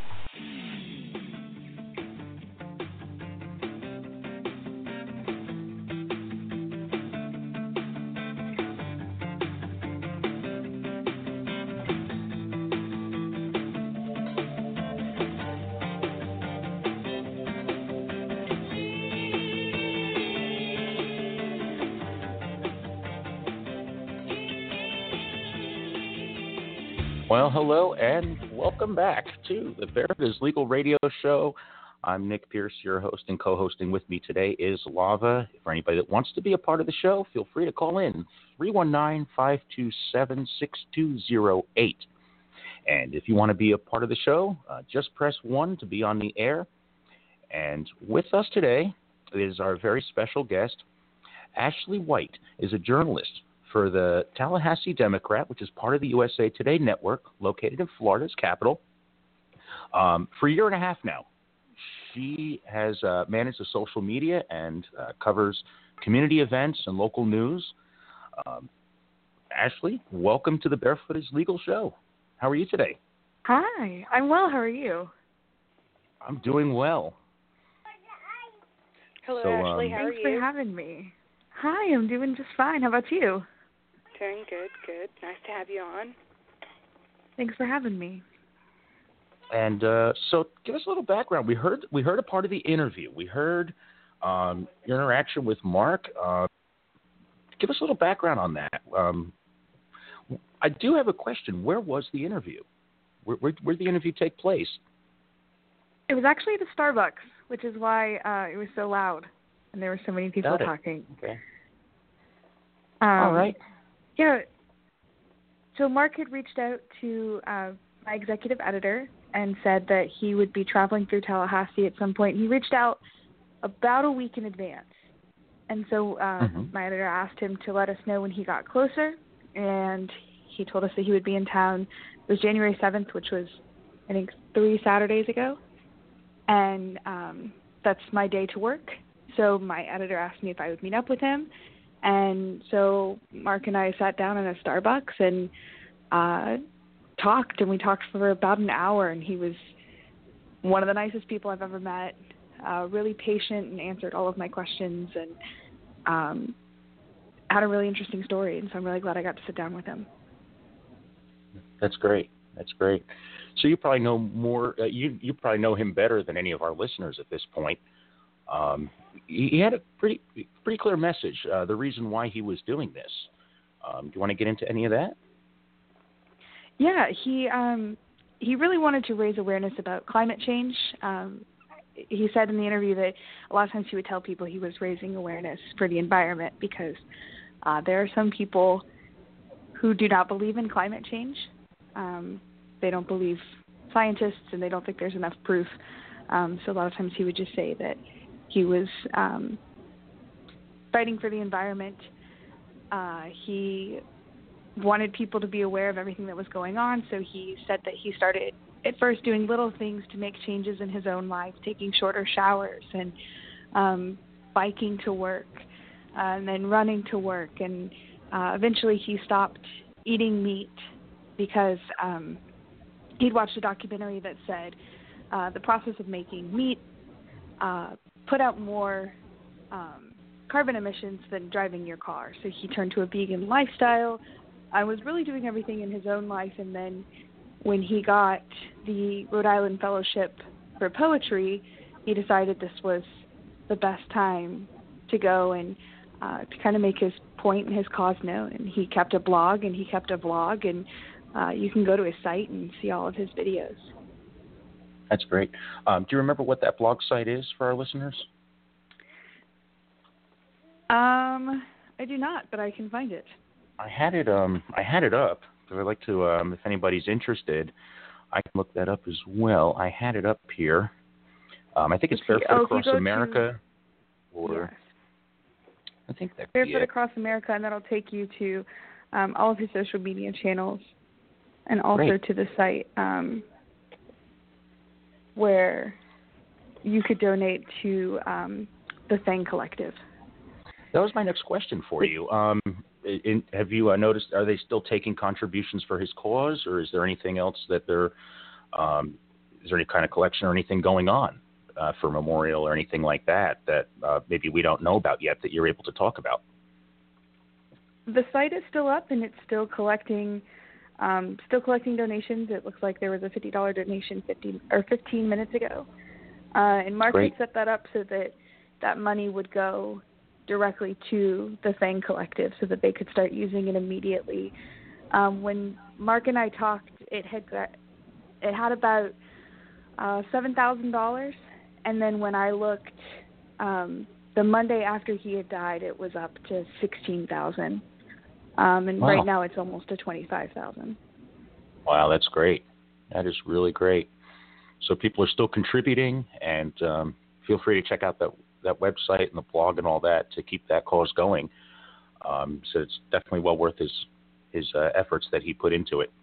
Well, hello, and welcome back to the Veritas Legal Radio Show. I'm Nick Pierce, your host, and co-hosting with me today is Lava. For anybody that wants to be a part of the show, feel free to call in three one nine, five two seven, six two zero eight. And if you want to be a part of the show, uh, just press one to be on the air. And with us today is our very special guest. Ashley White is a journalist for the Tallahassee Democrat, which is part of the U S A Today network, located in Florida's capital, um, for a year and a half now. She has uh, managed the social media and uh, covers community events and local news. Um, Ashley, welcome to the Barefooters Legal Show. How are you today? Hi, I'm well. How are you? I'm doing well. Hello, so, Ashley. um, How are Thanks you? for having me. Hi, I'm doing just fine. How about you? Doing good, good. Nice to have you on. Thanks for having me. And uh, so, give us a little background. We heard we heard a part of the interview. We heard um, your interaction with Mark. Uh, give us a little background on that. Um, I do have a question. Where was the interview? Where, where, where did the interview take place? It was actually at a Starbucks, which is why uh, it was so loud and there were so many people Got it. talking. Okay. Um, All right. Yeah. So Mark had reached out to uh, my executive editor and said that he would be traveling through Tallahassee at some point. He reached out about a week in advance. And so uh, mm-hmm. my editor asked him to let us know when he got closer, and he told us that he would be in town. It was January seventh, which was, I think, three Saturdays ago. And um, that's my day to work. So my editor asked me if I would meet up with him. And so Mark and I sat down in a Starbucks and uh, talked, and we talked for about an hour, and he was one of the nicest people I've ever met, uh, really patient and answered all of my questions, and um, had a really interesting story, and so I'm really glad I got to sit down with him. That's great. That's great. So you probably know more, uh, you, you probably know him better than any of our listeners at this point. Um, he, he had a pretty pretty clear message, uh, the reason why he was doing this. Um, do you want to get into any of that? Yeah, he um, he really wanted to raise awareness about climate change. Um, he said in the interview that a lot of times he would tell people he was raising awareness for the environment because uh, there are some people who do not believe in climate change. Um, they don't believe scientists, and they don't think there's enough proof. Um, so a lot of times he would just say that he was um, fighting for the environment. Uh, he wanted people to be aware of everything that was going on, so he said that he started at first doing little things to make changes in his own life, taking shorter showers and um, biking to work, uh, and then running to work. And uh, eventually he stopped eating meat because um, he'd watched a documentary that said uh, the process of making meat uh, put out more um, carbon emissions than driving your car. So he turned to a vegan lifestyle. I was really doing everything in his own life, and then when he got the Rhode Island Fellowship for Poetry, he decided this was the best time to go and uh, to kind of make his point and his cause known. And he kept a blog and he kept a vlog, and uh, you can go to his site and see all of his videos. That's great. Um, do you remember what that blog site is for our listeners? Um, I do not, but I can find it. I had it. Um, I had it up. So I'd like to, um, if anybody's interested, I can look that up as well. I had it up here. Um, I think it's Barefoot oh, Across America, to, or yes. I think that's Barefoot it. Across America, and that'll take you to um, all of his social media channels, and also Great. to the site um, where you could donate to um, the Fang Collective. That was my next question for you. Um, in, have you uh, noticed, are they still taking contributions for his cause, or is there anything else that they're, um, is there any kind of collection or anything going on uh, for Memorial or anything like that that uh, maybe we don't know about yet that you're able to talk about? The site is still up, and it's still collecting um, still collecting donations. It looks like there was a fifty dollars donation fifteen or fifteen minutes ago. Uh, and Mark Great. had set that up so that that money would go directly to the Fang Collective so that they could start using it immediately. Um, when Mark and I talked, it had got, it had about uh, seven thousand dollars, and then when I looked um, the Monday after he had died, it was up to sixteen thousand dollars. Um, and wow. Right now it's almost to twenty-five thousand dollars. Wow, that's great. That is really great. So people are still contributing, and um, feel free to check out that, that website and the blog and all that to keep that cause going. Um, so it's definitely well worth his his uh, efforts that he put into it.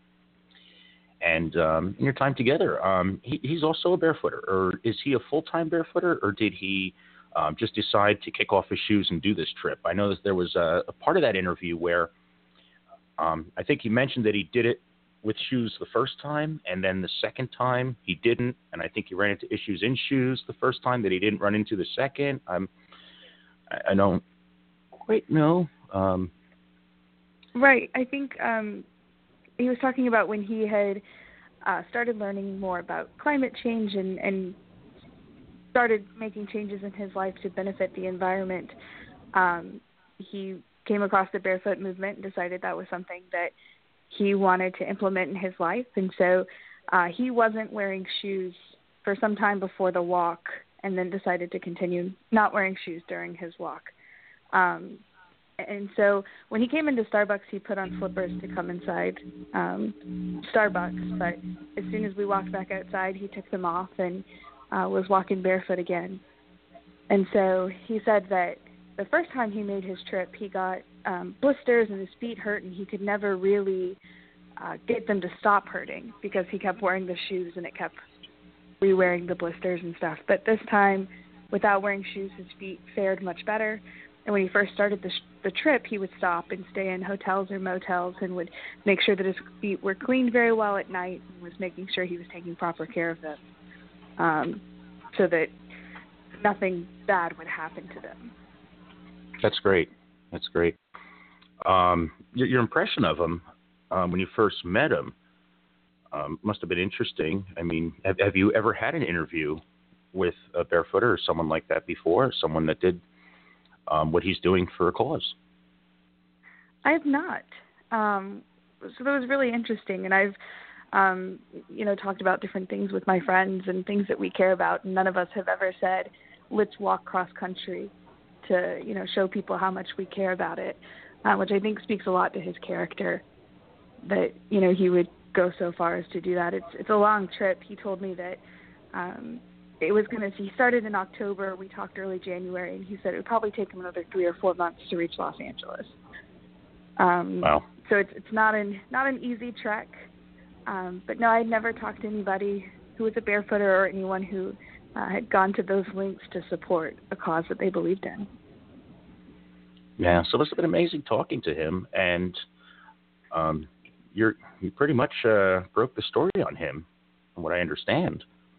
And um, in your time together, um, he, he's also a barefooter, or is he a full-time barefooter, or did he um, just decide to kick off his shoes and do this trip? I know that there was a, a part of that interview where um, I think he mentioned that he did it with shoes the first time, and then the second time he didn't, and I think he ran into issues in shoes the first time that he didn't run into the second. Um, I, I don't quite know. Um, right. I think um, he was talking about when he had uh, started learning more about climate change and, and started making changes in his life to benefit the environment. Um, he came across the barefoot movement and decided that was something that he wanted to implement in his life. And so uh, he wasn't wearing shoes for some time before the walk, and then decided to continue not wearing shoes during his walk. Um, and so when he came into Starbucks, he put on slippers to come inside um, Starbucks. But as soon as we walked back outside, he took them off and uh, was walking barefoot again. And so he said that the first time he made his trip, he got um, blisters and his feet hurt, and he could never really uh, get them to stop hurting because he kept wearing the shoes and it kept re-wearing the blisters and stuff. But this time, without wearing shoes, his feet fared much better. And when he first started the, sh- the trip, he would stop and stay in hotels or motels and would make sure that his feet were cleaned very well at night and was making sure he was taking proper care of them um, so that nothing bad would happen to them. That's great. That's great. Um, your, your impression of him um, when you first met him um, must have been interesting. I mean, have, have you ever had an interview with a barefooter or someone like that before, someone that did um, what he's doing for a cause? I have not. Um, so that was really interesting. And I've, um, you know, talked about different things with my friends and things that we care about. And none of us have ever said, let's walk cross country to, you know, show people how much we care about it, uh, which I think speaks a lot to his character, that, you know, he would go so far as to do that. It's it's a long trip. He told me that um, it was going to, he started in October. We talked early January, and he said it would probably take him another three or four months to reach Los Angeles. Um, wow. So it's it's not an, not an easy trek. Um, but no, I had never talked to anybody who was a barefooter or anyone who Uh, had gone to those lengths to support a cause that they believed in. Yeah, so it must have been amazing talking to him, and um, you're you pretty much uh, broke the story on him, from what I understand.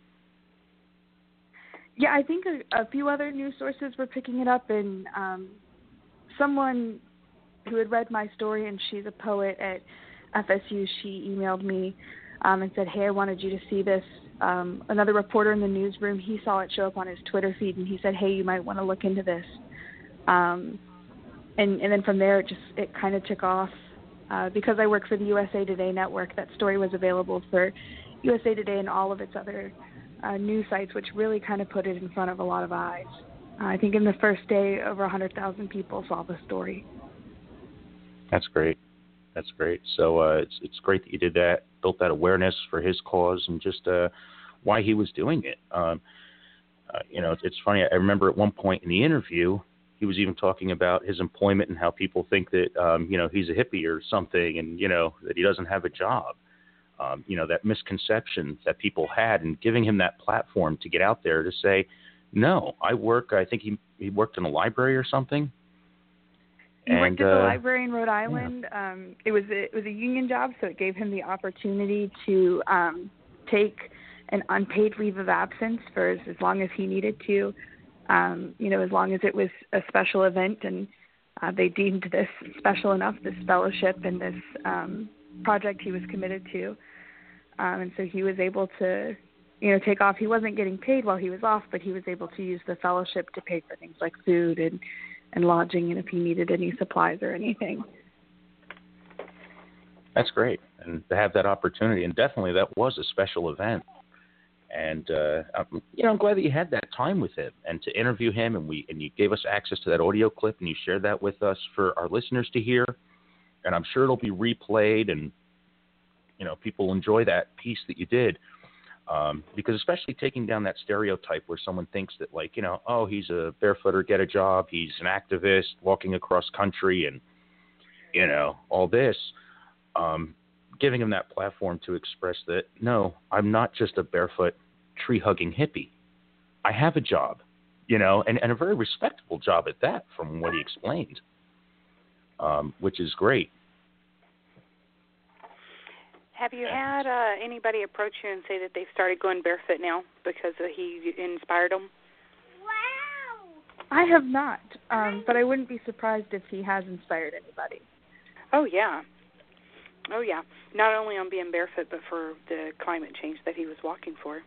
Yeah, I think a, a few other news sources were picking it up, and um, someone who had read my story, and she's a poet at F S U, she emailed me um, and said, hey, I wanted you to see this. Um, another reporter in the newsroom, he saw it show up on his Twitter feed, and he said, hey, you might want to look into this. Um, and, and then from there, it just it kind of took off. Uh, because I work for the U S A Today network, that story was available for U S A Today and all of its other uh, news sites, which really kind of put it in front of a lot of eyes. Uh, I think in the first day, over one hundred thousand people saw the story. That's great. That's great. So uh, it's it's great that you did that, built that awareness for his cause and just uh, why he was doing it. Um, uh, you know, it's, it's funny. I remember at one point in the interview, he was even talking about his employment and how people think that, um, you know, he's a hippie or something and, you know, that he doesn't have a job. um, you know, that misconception that people had, and giving him that platform to get out there to say, no, I work, I think he he worked in a library or something. He and, worked at uh, the library in Rhode Island. Yeah. Um, it was a, it was a union job, so it gave him the opportunity to um, take an unpaid leave of absence for as, as long as he needed to. Um, you know, as long as it was a special event, and uh, they deemed this special enough, this fellowship and this um, project he was committed to. Um, and so he was able to, you know, take off. He wasn't getting paid while he was off, but he was able to use the fellowship to pay for things like food and and lodging, and if he needed any supplies or anything. That's great, and to have that opportunity, and definitely that was a special event. And uh, I'm, you know, I'm glad that you had that time with him and to interview him, and we and you gave us access to that audio clip, and you shared that with us for our listeners to hear. And I'm sure it'll be replayed, and you know, people enjoy that piece that you did. Um, because especially taking down that stereotype where someone thinks that, like, you know, oh, he's a barefooter, get a job, he's an activist walking across country and, you know, all this, um, giving him that platform to express that, no, I'm not just a barefoot tree-hugging hippie. I have a job, you know, and, and a very respectable job at that from what he explained, um, which is great. Have you had uh, anybody approach you and say that they've started going barefoot now because uh, he inspired them? I have not, um, but I wouldn't be surprised if he has inspired anybody. Oh, yeah. Oh, yeah. Not only on being barefoot, but for the climate change that he was walking for.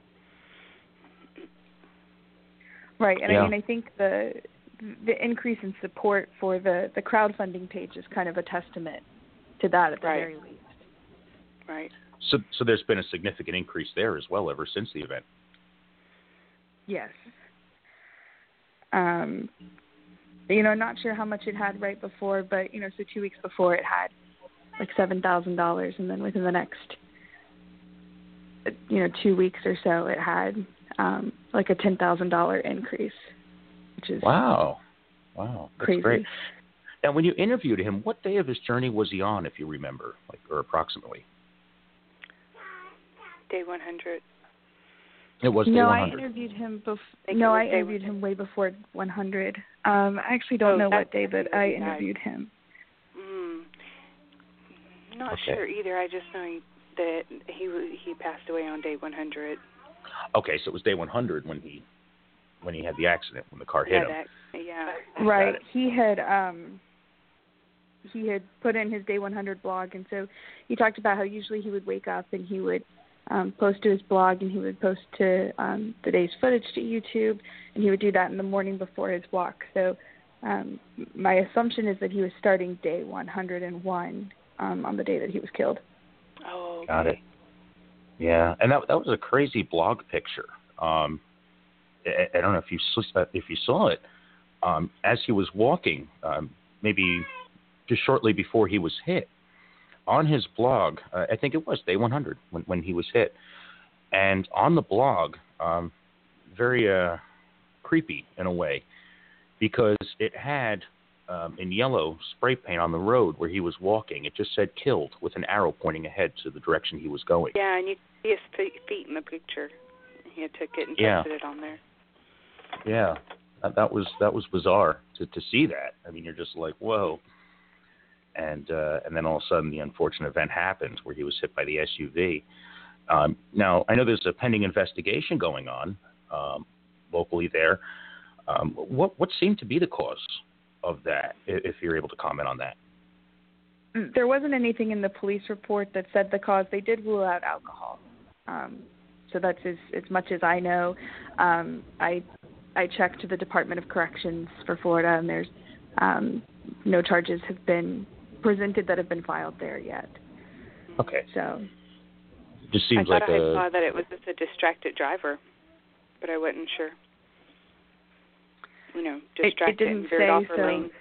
Right, and yeah. I mean, I think the the increase in support for the, the crowdfunding page is kind of a testament to that at the right. very least. Right. So, so there's been a significant increase there as well ever since the event. Yes. Um, you know, not sure how much it had right before, but you know, so two weeks before it had like seven thousand dollars, and then within the next, you know, two weeks or so, it had um, like a ten thousand dollar increase, which is wow, wow, that's crazy. Great. Now, when you interviewed him, what day of his journey was he on, if you remember, like, or approximately? Day one hundred. It was day no, one hundred. I interviewed him bef- No, I interviewed him way before one hundred. Um, I actually don't oh, know what day, but I interviewed died. him. Mm, not okay. sure either. I just know he, that he he passed away on day one hundred. Okay, so it was day one hundred when he when he had the accident, when the car hit him. That, yeah. Right. He had um, he had put in his day one hundred blog, and so he talked about how usually he would wake up and he would Um, post to his blog, and he would post to um, the day's footage to YouTube, and he would do that in the morning before his walk. So um, my assumption is that he was starting day one hundred one um, on the day that he was killed. Oh, okay. Got it. Yeah, and that that was a crazy blog picture. Um, I, I don't know if you saw, if you saw it. Um, as he was walking, um, maybe just shortly before he was hit, on his blog, uh, I think it was day one hundred when, when he was hit. And on the blog, um, very uh, creepy in a way, because it had um, in yellow spray paint on the road where he was walking. It just said killed with an arrow pointing ahead to the direction he was going. Yeah, and you see his feet in the picture. He took it and yeah. posted it on there. Yeah, that, that was that was bizarre to, to see that. I mean, you're just like, whoa. And uh, and then all of a sudden the unfortunate event happened where he was hit by the S U V. Um, now, I know there's a pending investigation going on um, locally there. Um, what what seemed to be the cause of that, if you're able to comment on that? There wasn't anything in the police report that said the cause. They did rule out alcohol. Um, so that's as, as much as I know. Um, I I checked the Department of Corrections for Florida, and there's um, no charges have been presented that have been filed there yet. Okay. So just seems I like thought I a... saw that it was just a distracted driver, but I wasn't sure. You know, distracted it, it and veered off her so. lane.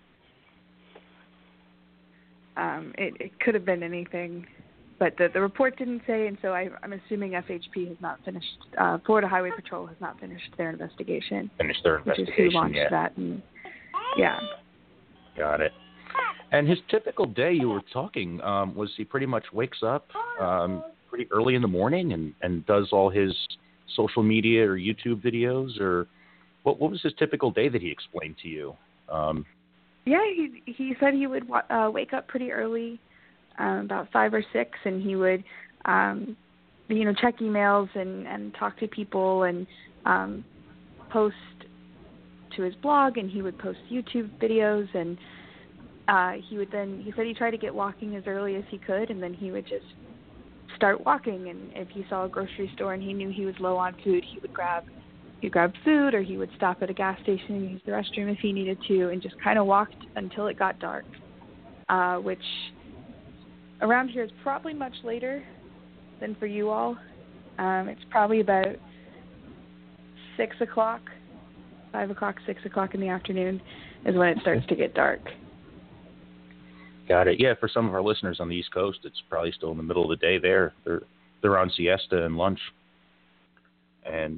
Um, it, it could have been anything, but the, the report didn't say, and so I, I'm assuming F H P has not finished, uh, Florida Highway Patrol has not finished their investigation. Finished their investigation, which is who launched yeah. that. And, yeah. Got it. And his typical day, you were talking, um, was he pretty much wakes up, um, pretty early in the morning and, and does all his social media or YouTube videos? Or what what was his typical day that he explained to you? Um, yeah, he he said he would uh, wake up pretty early, um, about five or six, and he would, um, you know, check emails and, and talk to people and um, post to his blog, and he would post YouTube videos, and uh, he would then, he said he tried to get walking as early as he could, and then he would just start walking, and if he saw a grocery store and he knew he was low on food, he would grab he'd grab food, or he would stop at a gas station and use the restroom if he needed to, and just kind of walked until it got dark, uh, which around here is probably much later than for you all. Um, it's probably about six o'clock, five o'clock, six o'clock in the afternoon is when it starts to get dark. Got it. Yeah, for some of our listeners on the East Coast, it's probably still in the middle of the day there. They're they're on siesta and lunch. And,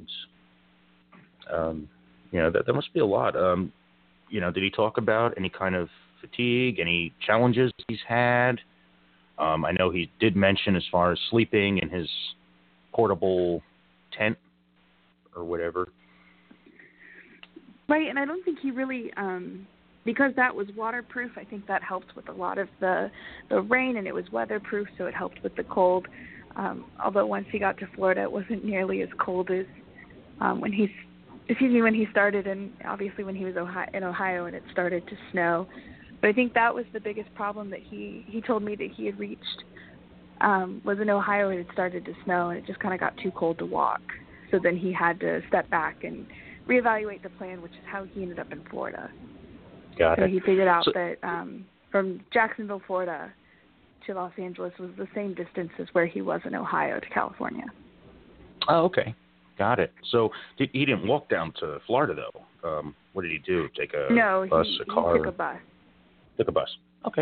um, you know, that, that must be a lot. Um, you know, did he talk about any kind of fatigue, any challenges he's had? Um, I know he did mention as far as sleeping in his portable tent or whatever. Right, and I don't think he really, um, because that was waterproof, I think that helped with a lot of the, the rain, and it was weatherproof, so it helped with the cold. Um, although once he got to Florida, it wasn't nearly as cold as um, when he, excuse me, when he started, and obviously when he was Ohio, in Ohio and it started to snow. But I think that was the biggest problem that he, he told me that he had reached, um, was in Ohio and it started to snow, and it just kind of got too cold to walk. So then he had to step back and reevaluate the plan, which is how he ended up in Florida. Got so it. he figured out so, that um, from Jacksonville, Florida to Los Angeles was the same distance as where he was in Ohio to California. Oh, okay. Got it. So did, he didn't walk down to Florida, though. Um, what did he do? Take a no, bus, he, a car? he took a bus. Took a bus. Okay.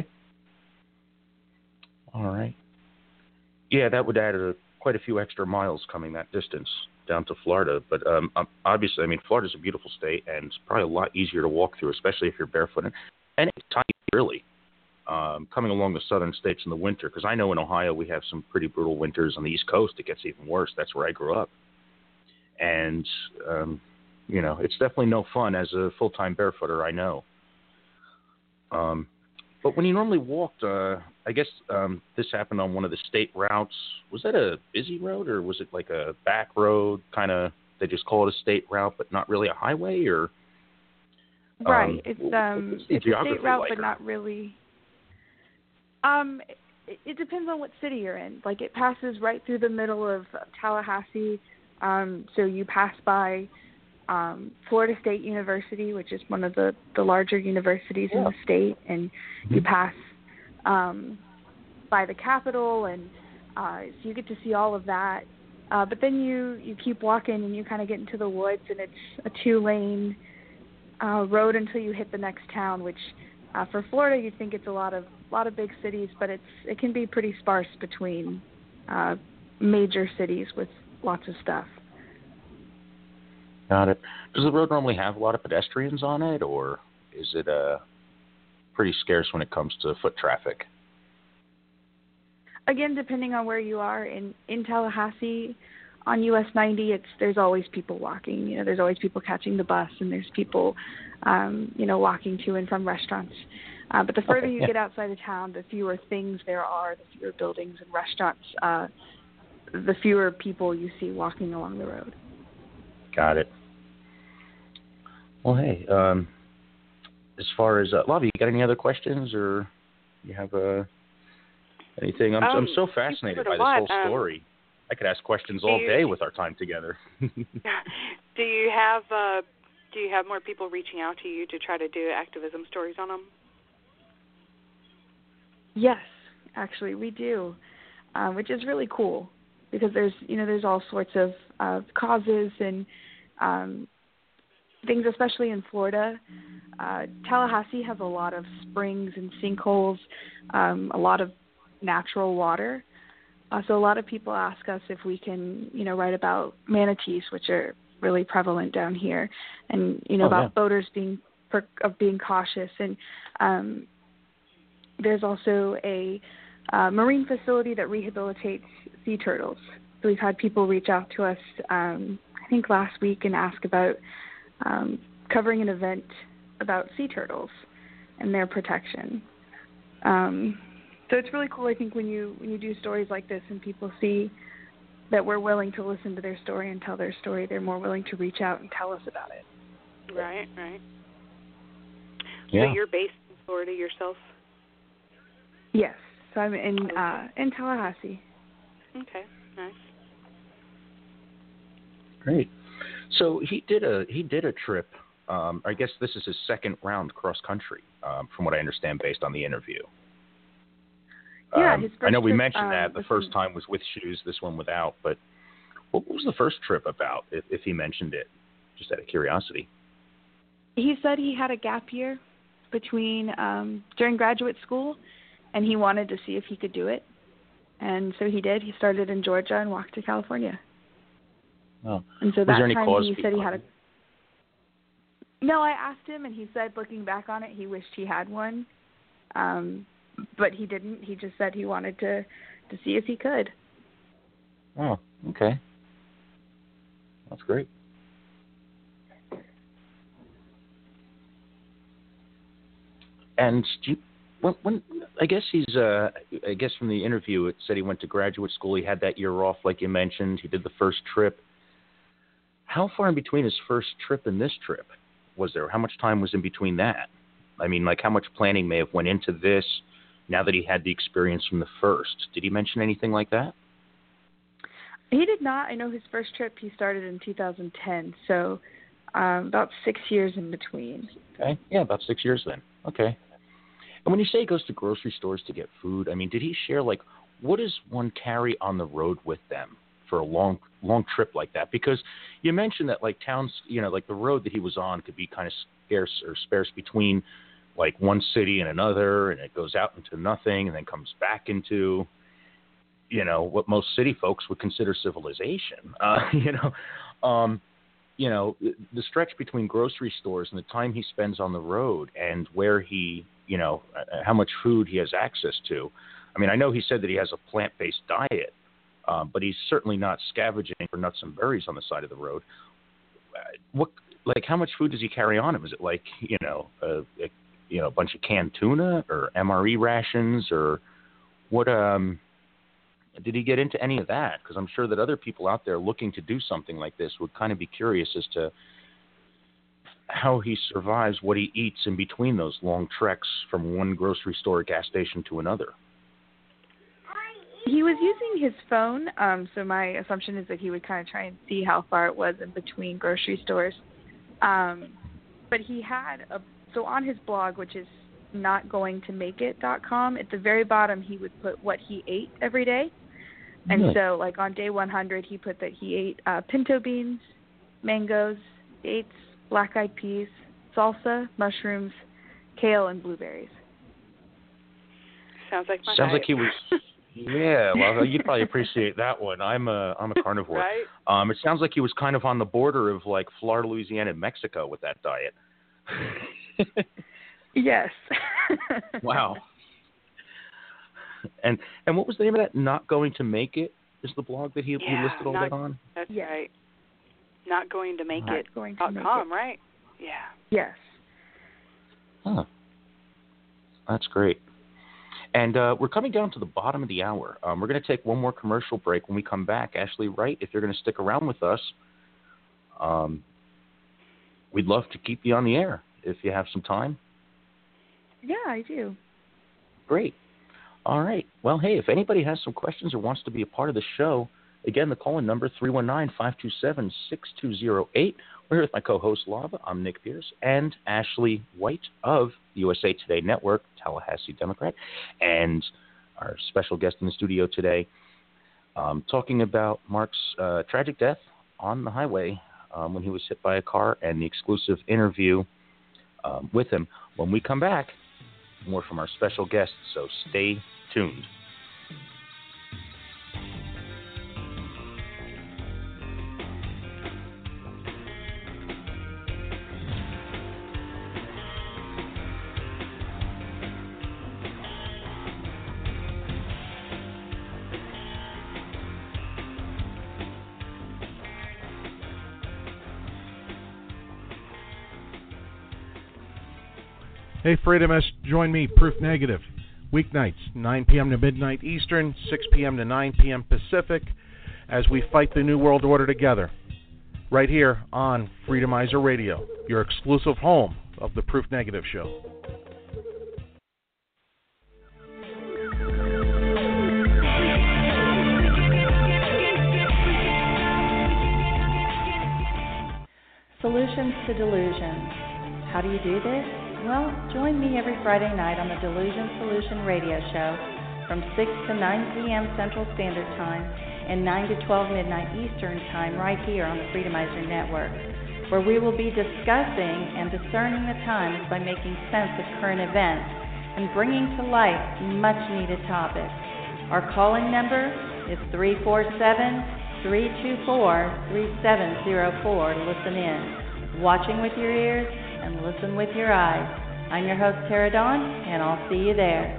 All right. Yeah, that would add a, quite a few extra miles coming that distance down to Florida. But um, obviously, I mean, Florida's a beautiful state, and it's probably a lot easier to walk through, especially if you're barefooted. And it's tiny early, um, coming along the southern states in the winter, because I know in Ohio we have some pretty brutal winters. On the East Coast, it gets even worse. That's where I grew up. And, um, you know, it's definitely no fun as a full-time barefooter, I know. Um, but when you normally walked, uh, I guess um, this happened on one of the state routes. Was that a busy road, or was it like a back road, kind of, they just call it a state route, but not really a highway? Or um, Right. It's um, it's a state route, like, but not really. Um, it, it depends on what city you're in. Like, it passes right through the middle of Tallahassee. Um, so you pass by um, Florida State University, which is one of the, the larger universities yeah. in the state, and mm-hmm. you pass um, by the Capitol, and uh, so you get to see all of that. Uh, but then you, you keep walking, and you kind of get into the woods, and it's a two-lane uh, road until you hit the next town, which uh, for Florida you'd think it's a lot of lot of big cities, but it's it can be pretty sparse between uh, major cities with lots of stuff. Got it. Does the road normally have a lot of pedestrians on it, or is it uh, pretty scarce when it comes to foot traffic? Again, depending on where you are. In, in Tallahassee, on U S ninety, it's there's always people walking. You know, there's always people catching the bus, and there's people, um, you know, walking to and from restaurants. Uh, but the further okay, you yeah. get outside of town, the fewer things there are, the fewer buildings and restaurants, uh, the fewer people you see walking along the road. Got it. Well, hey, um, as far as uh, Lavi, you got any other questions, or you have uh, anything? I'm um, I'm so fascinated by this lot. whole story. Um, I could ask questions all you, day with our time together. do you have uh, do you have more people reaching out to you to try to do activism stories on them? Yes, actually, we do, uh, which is really cool. Because there's, you know, there's all sorts of uh, causes and um, things, especially in Florida. Uh, Tallahassee has a lot of springs and sinkholes, um, a lot of natural water. Uh, so a lot of people ask us if we can, you know, write about manatees, which are really prevalent down here, and you know oh, about yeah. boaters being of being cautious. And um, there's also a uh, marine facility that rehabilitates sea turtles. So we've had people reach out to us, um, I think last week, and ask about um, covering an event about sea turtles and their protection. Um, so it's really cool, I think, when you when you do stories like this and people see that we're willing to listen to their story and tell their story, they're more willing to reach out and tell us about it. Right, right. Yeah. So you're based in Florida yourself? Yes. So I'm in uh, in Tallahassee. Okay, nice. Great. So he did a he did a trip. Um, I guess this is his second round cross country, um, from what I understand, based on the interview. Yeah, um, his first I know we trip, mentioned uh, that the first time was with shoes, this one without. But what was the first trip about? If, if he mentioned it, just out of curiosity. He said he had a gap year between um, during graduate school, and he wanted to see if he could do it, and so he did. He started in Georgia and walked to California. Oh. And so was that there any time cause he said he had a. behind No, I asked him, and he said, looking back on it, he wished he had one, um, but he didn't. He just said he wanted to to see if he could. Oh, okay. That's great. And do you, when, when I guess he's, uh, I guess from the interview, it said he went to graduate school. He had that year off, like you mentioned. He did the first trip. How far in between his first trip and this trip was there? How much time was in between that? I mean, like how much planning may have went into this now that he had the experience from the first? Did he mention anything like that? He did not. I know his first trip he started in two thousand ten, so um, about six years in between. Okay, yeah, about six years then. Okay. And when you say he goes to grocery stores to get food, I mean, did he share, like, what does one carry on the road with them for a long, long trip like that? Because you mentioned that, like, towns, you know, like the road that he was on could be kind of scarce or sparse between, like, one city and another, and it goes out into nothing and then comes back into, you know, what most city folks would consider civilization. Uh, you know, um, you know, the stretch between grocery stores and the time he spends on the road and where he, you know, how much food he has access to. I mean, I know he said that he has a plant-based diet, um, but he's certainly not scavenging for nuts and berries on the side of the road. What, like, how much food does he carry on him? Is it like, you know, a, a you know, a bunch of canned tuna or M R E rations, or what? Um, did he get into any of that? Because I'm sure that other people out there looking to do something like this would kind of be curious as to how he survives what he eats in between those long treks from one grocery store or gas station to another. He was using his phone, um, so my assumption is that he would kind of try and see how far it was in between grocery stores. Um, but he had a so on his blog, which is not going to make it dot com, at the very bottom he would put what he ate every day. And Really? so, like, on day one hundred, he put that he ate uh, pinto beans, mangoes, dates, black-eyed peas, salsa, mushrooms, kale, and blueberries. Sounds like my Sounds diet. like he was. Yeah, well, you'd probably appreciate that one. I'm a I'm a carnivore. Right? Um, it sounds like he was kind of on the border of like Florida, Louisiana, and Mexico with that diet. Yes. Wow. And and what was the name of that? Not Going to Make It is the blog that he, Yeah, he listed all not, that on? That's Yes. right. Not going to make Not it. going to dot make com, it. right? Yeah. Yes. Huh. That's great. And uh, we're coming down to the bottom of the hour. Um, we're going to take one more commercial break. When we come back, Ashley Wright, if you're going to stick around with us, um, we'd love to keep you on the air if you have some time. Yeah, I do. Great. All right. Well, hey, if anybody has some questions or wants to be a part of the show, again, the call-in number, three one nine, five two seven, six two zero eight. We're here with my co-host, Lava. I'm Nick Pierce, and Ashley White of U S A Today Network, Tallahassee Democrat, and our special guest in the studio today, um, talking about Mark's uh, tragic death on the highway um, when he was hit by a car, and the exclusive interview um, with him. When we come back, more from our special guest, so stay tuned. Hey, Freedomists, join me, Proof Negative, weeknights, nine p.m. to midnight Eastern, six p.m. to nine p.m. Pacific, as we fight the New World Order together, right here on Freedomizer Radio, your exclusive home of the Proof Negative Show. Solutions to Delusions. How do you do this? Well, join me every Friday night on the Delusion Solution Radio Show from six to nine p.m. Central Standard Time and nine to twelve midnight Eastern Time right here on the Freedomizer Network, where we will be discussing and discerning the times by making sense of current events and bringing to light much-needed topics. Our calling number is three four seven, three two four, three seven zero four to listen in. Watching with your ears and listen with your eyes. I'm your host, Tara Dawn, and I'll see you there.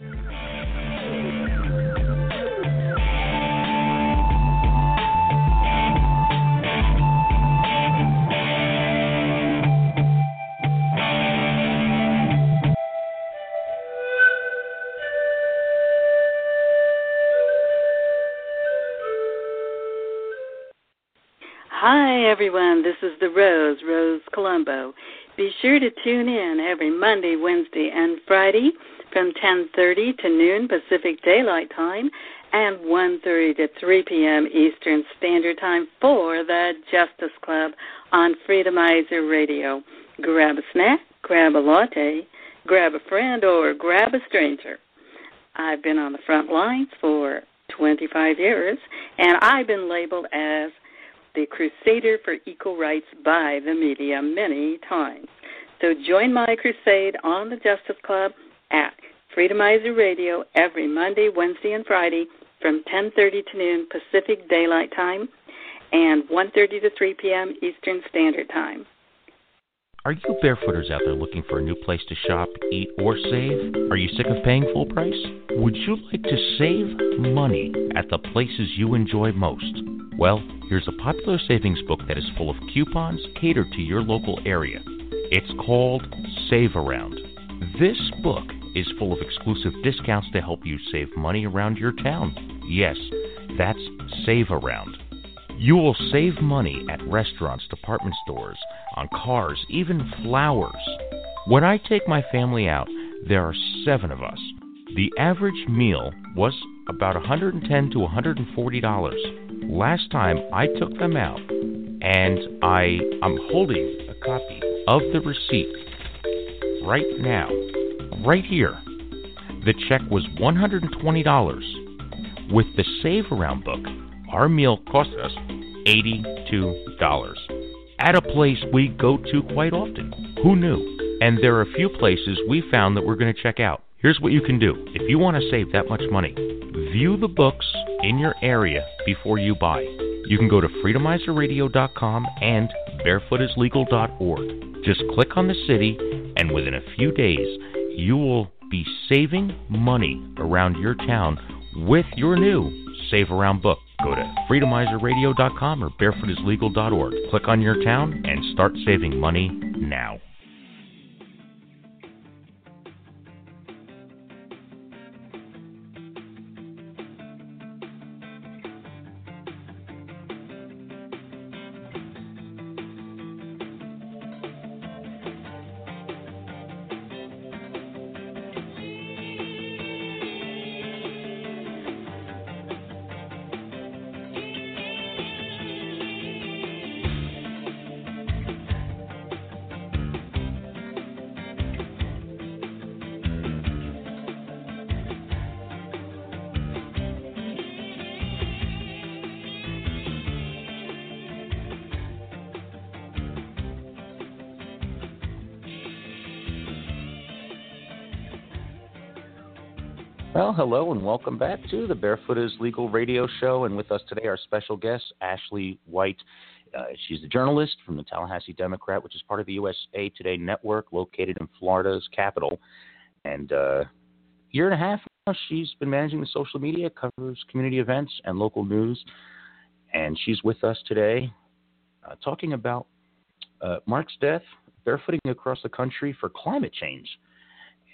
Hi, everyone. This is the Rose, Rose Colombo. Be sure to tune in every Monday, Wednesday, and Friday from ten thirty to noon Pacific Daylight Time and one thirty to three p.m. Eastern Standard Time for the Justice Club on Freedomizer Radio. Grab a snack, grab a latte, grab a friend, or grab a stranger. I've been on the front lines for twenty-five years, and I've been labeled as the crusader for equal rights by the media many times. So join my crusade on the Justice Club at Freedomizer Radio every Monday, Wednesday, and Friday from ten thirty to noon Pacific Daylight Time and one thirty to three p.m. Eastern Standard Time. Are you barefooters out there looking for a new place to shop, eat, or save? Are you sick of paying full price? Would you like to save money at the places you enjoy most? Well, here's a popular savings book that is full of coupons catered to your local area. It's called Save Around. This book is full of exclusive discounts to help you save money around your town. Yes, that's Save Around. You will save money at restaurants, department stores, on cars, even flowers. When I take my family out, there are seven of us. The average meal was about one hundred ten dollars to one hundred forty dollars. Last time I took them out, and I, I'm holding a copy of the receipt right now, right here. The check was one hundred twenty dollars. With the Save Around book, our meal cost us eighty-two dollars. At a place we go to quite often. Who knew? And there are a few places we found that we're going to check out. Here's what you can do. If you want to save that much money, view the books in your area before you buy. You can go to freedomizer radio dot com and barefoot is legal dot org. Just click on the city, and within a few days, you will be saving money around your town with your new Save Around book. Go to freedomizer radio dot com or barefoot is legal dot org. Click on your town and start saving money now. Well, hello and welcome back to the Barefoot is Legal radio show. And with us today, our special guest, Ashley White. Uh, she's a journalist from the Tallahassee Democrat, which is part of the U S A Today network located in Florida's capital. And uh, a year and a half now, she's been managing the social media, covers community events and local news. And she's with us today uh, talking about uh, Mark's death, barefooting across the country for climate change.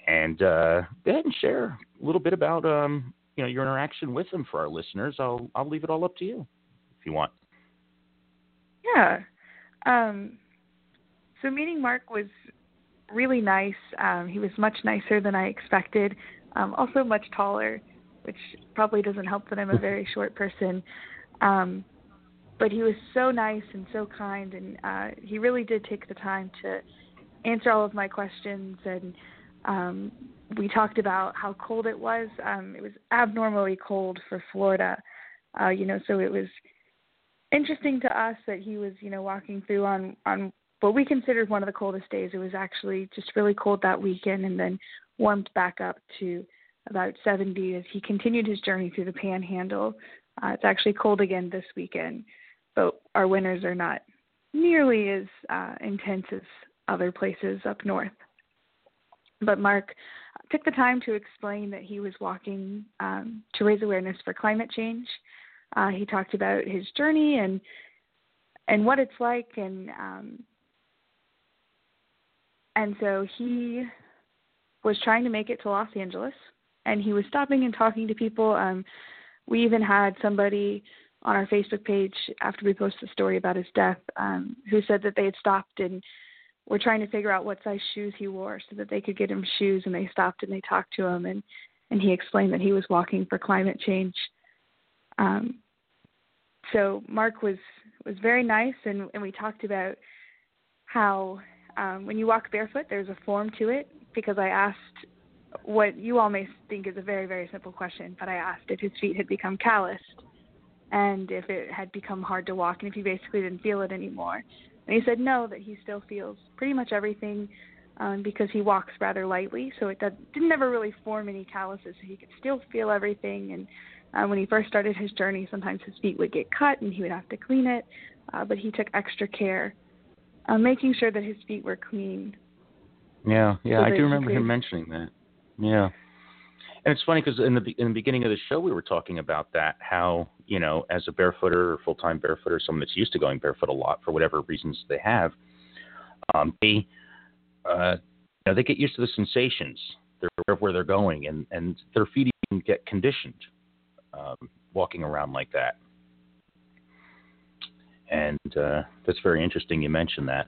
And uh, go ahead and share a little bit about um, you know, your interaction with him for our listeners. I'll I'll leave it all up to you if you want. Yeah. Um, so meeting Mark was really nice. Um, he was much nicer than I expected. Um, also much taller, which probably doesn't help that I'm a very short person. Um, but he was so nice and so kind, and uh, he really did take the time to answer all of my questions. And um, we talked about how cold it was. Um, it was abnormally cold for Florida, uh, you know, so it was interesting to us that he was, you know, walking through on, on what we considered one of the coldest days. It was actually just really cold that weekend and then warmed back up to about seventy as he continued his journey through the Panhandle. Uh, it's actually cold again this weekend, but our winters are not nearly as uh, intense as other places up north. But Mark took the time to explain that he was walking um, to raise awareness for climate change. Uh, he talked about his journey and and what it's like, and um, and so he was trying to make it to Los Angeles, and he was stopping and talking to people. Um, we even had somebody on our Facebook page after we posted the story about his death um, who said that they had stopped and were trying to figure out what size shoes he wore so that they could get him shoes, and they stopped and they talked to him, and, and he explained that he was walking for climate change. Um, so Mark was, was very nice, and, and we talked about how um, when you walk barefoot, there's a form to it, because I asked what you all may think is a very, very simple question, but I asked if his feet had become calloused and if it had become hard to walk and if he basically didn't feel it anymore. And he said no, that he still feels pretty much everything um, because he walks rather lightly, so it did, didn't ever really form any calluses, so he could still feel everything. And uh, when he first started his journey, sometimes his feet would get cut and he would have to clean it, uh, but he took extra care, uh, making sure that his feet were clean. Yeah, yeah, so I do remember could... him mentioning that. Yeah. And it's funny because in the in the beginning of the show, we were talking about that, how, you know, as a barefooter or full-time barefooter, someone that's used to going barefoot a lot for whatever reasons they have, um, they, uh, you know, they get used to the sensations. They're aware of where they're going, and, and their feet even get conditioned um, walking around like that. And uh, that's very interesting you mentioned that.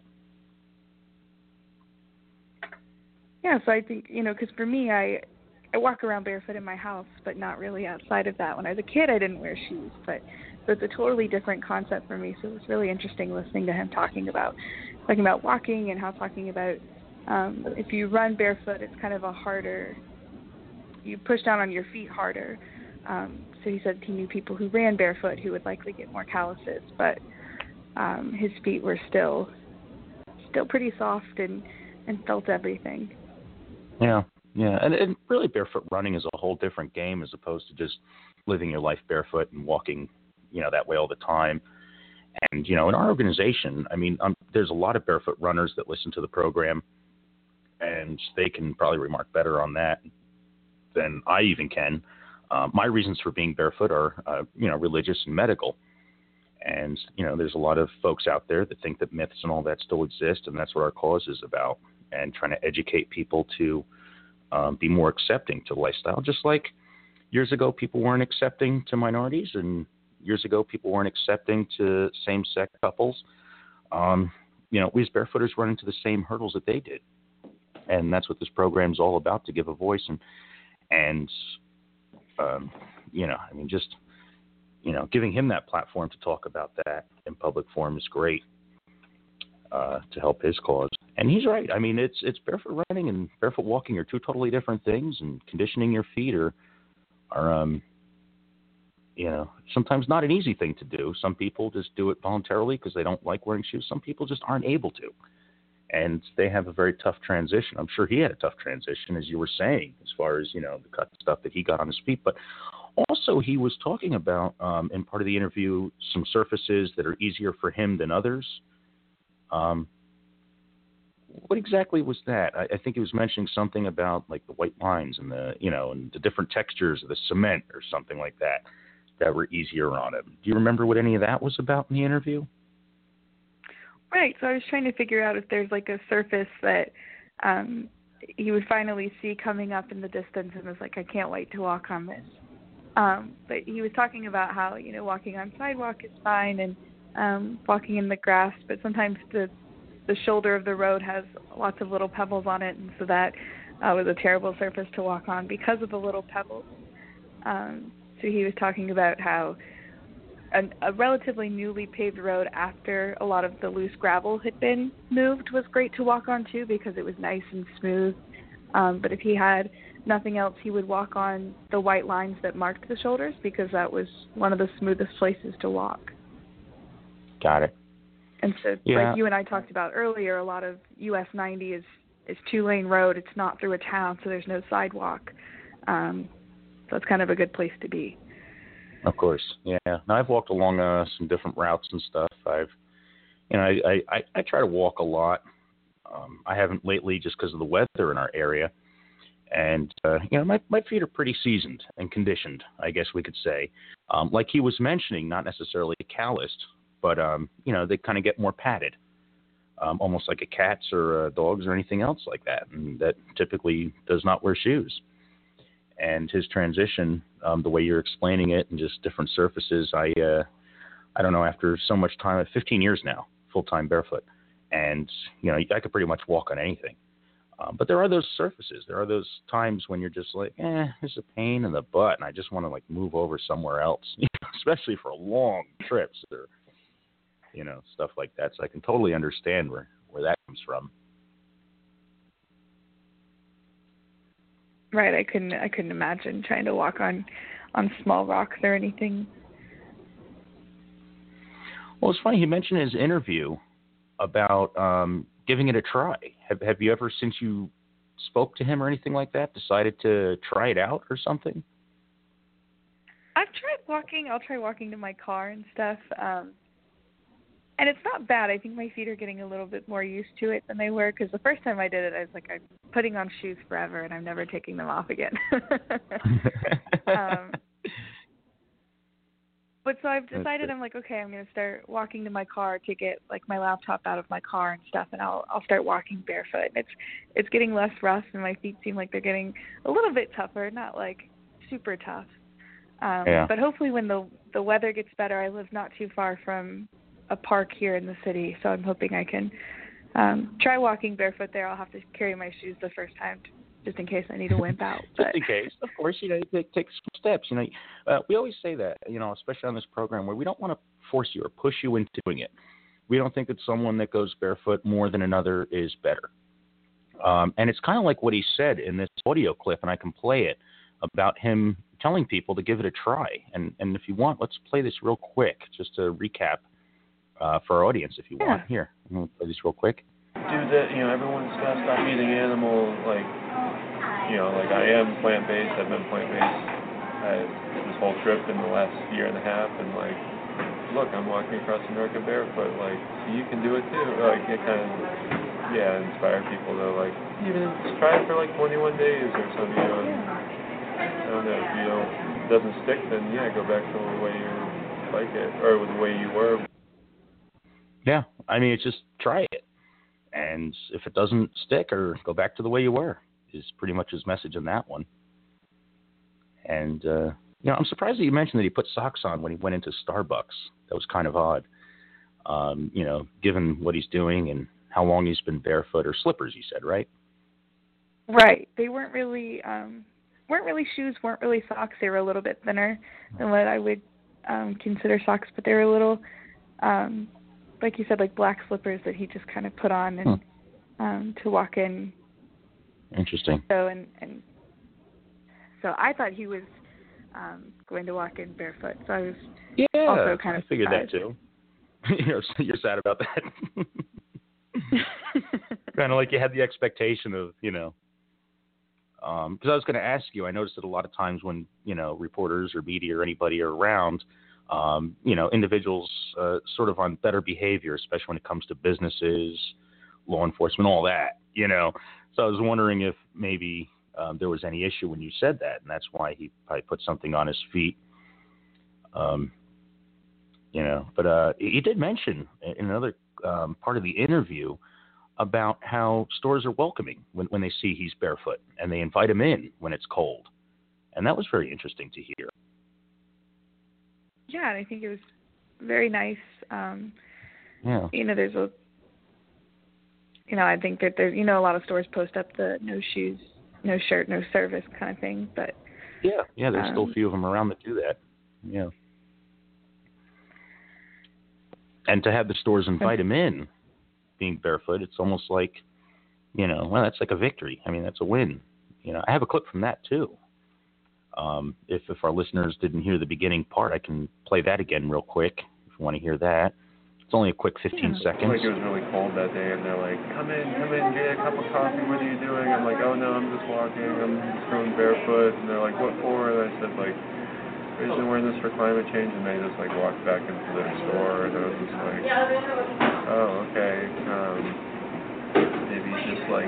Yeah, so I think, you know, because for me, I I walk around barefoot in my house, but not really outside of that. When I was a kid, I didn't wear shoes, but so it's a totally different concept for me. So it was really interesting listening to him talking about talking about walking and how talking about um, if you run barefoot, it's kind of a harder, you push down on your feet harder. Um, so he said he knew people who ran barefoot who would likely get more calluses, but um, his feet were still still pretty soft and, and felt everything. Yeah, yeah, and, and really barefoot running is a whole different game as opposed to just living your life barefoot and walking, you know, that way all the time. And, you know, in our organization, I mean, um, there's a lot of barefoot runners that listen to the program, and they can probably remark better on that than I even can. Uh, my reasons for being barefoot are, uh, you know, religious and medical. And, you know, there's a lot of folks out there that think that myths and all that still exist, and that's what our cause is about. And trying to educate people to um, be more accepting to lifestyle. Just like years ago, people weren't accepting to minorities, and years ago, people weren't accepting to same-sex couples. Um, you know, we as barefooters run into the same hurdles that they did. And that's what this program is all about, to give a voice. And, and um, you know, I mean, just, you know, giving him that platform to talk about that in public forum is great uh, to help his cause. And he's right. I mean, it's it's barefoot running and barefoot walking are two totally different things, and conditioning your feet are, are um, you know, sometimes not an easy thing to do. Some people just do it voluntarily because they don't like wearing shoes. Some people just aren't able to, and they have a very tough transition. I'm sure he had a tough transition, as you were saying, as far as, you know, the cut stuff that he got on his feet. But also he was talking about, um, in part of the interview, some surfaces that are easier for him than others. Um, What exactly was that? I, I think he was mentioning something about like the white lines and the, you know, and the different textures of the cement or something like that that were easier on him. Do you remember what any of that was about in the interview? Right. So I was trying to figure out if there's like a surface that um, he would finally see coming up in the distance and was like, I can't wait to walk on this. Um, but he was talking about how, you know, walking on sidewalk is fine and um, walking in the grass, but sometimes the the shoulder of the road has lots of little pebbles on it, and so that uh, was a terrible surface to walk on because of the little pebbles. Um, so he was talking about how a, a relatively newly paved road after a lot of the loose gravel had been moved was great to walk on too because it was nice and smooth. Um, but if he had nothing else, he would walk on the white lines that marked the shoulders because that was one of the smoothest places to walk. Got it. And so, yeah. like you and I talked about earlier, a lot of U S ninety is, is two-lane road. It's not through a town, so there's no sidewalk. Um, so it's kind of a good place to be. Of course, yeah. Now, I've walked along uh, some different routes and stuff. I've, you know, I, I, I try to walk a lot. Um, I haven't lately just because of the weather in our area. And, uh, you know, my, my feet are pretty seasoned and conditioned, I guess we could say. Um, like he was mentioning, not necessarily calloused, but, um, you know, they kind of get more padded, um, almost like a cat's or a dog's or anything else like that. And that typically does not wear shoes. And his transition, um, the way you're explaining it and just different surfaces, I, uh, I don't know, after so much time, fifteen years now, full-time barefoot. And, you know, I could pretty much walk on anything. Um, but there are those surfaces. There are those times when you're just like, eh, it's a pain in the butt, and I just want to, like, move over somewhere else, you know, especially for long trips or, you know, stuff like that. So I can totally understand where, where that comes from. Right. I couldn't I couldn't imagine trying to walk on, on small rocks or anything. Well, it's funny. He mentioned in his interview about um, giving it a try. Have Have you ever, since you spoke to him or anything like that, decided to try it out or something? I've tried walking. I'll try walking to my car and stuff. Um, and it's not bad. I think my feet are getting a little bit more used to it than they were because the first time I did it, I was like, I'm putting on shoes forever and I'm never taking them off again. um, But so I've decided, I'm like, okay, I'm going to start walking to my car to get like my laptop out of my car and stuff, and I'll I'll start walking barefoot. It's it's getting less rough, and my feet seem like they're getting a little bit tougher, not like super tough. Um, yeah. But hopefully, when the the weather gets better, I live not too far from a park here in the city, so I'm hoping I can um, try walking barefoot there. I'll have to carry my shoes the first time, just in case I need to wimp out. Just in case, of course, you know, take, take some steps. You know, uh, we always say that, you know, especially on this program, where we don't want to force you or push you into doing it. We don't think that someone that goes barefoot more than another is better. Um, and it's kind of like what he said in this audio clip, and I can play it, about him telling people to give it a try. And, and if you want, let's play this real quick, just to recap uh, for our audience, if you yeah. want. Here, I'm going to play this real quick. Do that, you know, everyone's got to stop eating animal, like, you know, like I am plant-based, I've been plant-based I, this whole trip in the last year and a half, and like, look, I'm walking across America barefoot, like, you can do it too. Like, it kind of, yeah, inspire people to, like, even just try it for like twenty-one days or something, you know, and, I don't know, if you don't, it doesn't stick, then yeah, go back to the way you like it, or the way you were. Yeah, I mean, it's just try it. And if it doesn't stick, or go back to the way you were, is pretty much his message in that one. And, uh, you know, I'm surprised that you mentioned that he put socks on when he went into Starbucks. That was kind of odd, um, you know, given what he's doing and how long he's been barefoot, or slippers, you said, right? Right. They weren't really, um, weren't really shoes, weren't really socks. They were a little bit thinner than what I would um, consider socks, but they were a little, um, like you said, like black slippers that he just kind of put on and hmm. um, to walk in. Interesting. So and, and so I thought he was um, going to walk in barefoot. So I was yeah, also kind of I figured surprised. that too. you're, you're sad about that. Kind of like you had the expectation of, you know, because um, I was going to ask you, I noticed that a lot of times when, you know, reporters or media or anybody are around, um, you know, individuals uh, sort of on better behavior, especially when it comes to businesses, law enforcement, all that, you know. So I was wondering if maybe um, there was any issue when you said that, and that's why he probably put something on his feet. Um, you know, but uh, he did mention in another um, part of the interview about how stores are welcoming when, when they see he's barefoot, and they invite him in when it's cold. And that was very interesting to hear. Yeah, and I think it was very nice. Um, yeah. You know, there's a, you know, I think that there's, you know, a lot of stores post up the no shoes, no shirt, no service kind of thing, but. Yeah, yeah, there's um, still a few of them around that do that. Yeah. And to have the stores invite him in, being barefoot, it's almost like, you know, well, that's like a victory. I mean, that's a win. You know, I have a clip from that too. Um, if if our listeners didn't hear the beginning part, I can play that again real quick if you want to hear that. It's only a quick fifteen yeah. seconds. Like it was really cold that day, and they're like, "Come in, come in, get a cup of coffee. What are you doing?" I'm like, "Oh no, I'm just walking. I'm just going barefoot." And they're like, "What for?" And I said, "Like, we're just wearing this for climate change." And they just like walked back into their store, and I was just like, "Oh, okay. Um, maybe just like."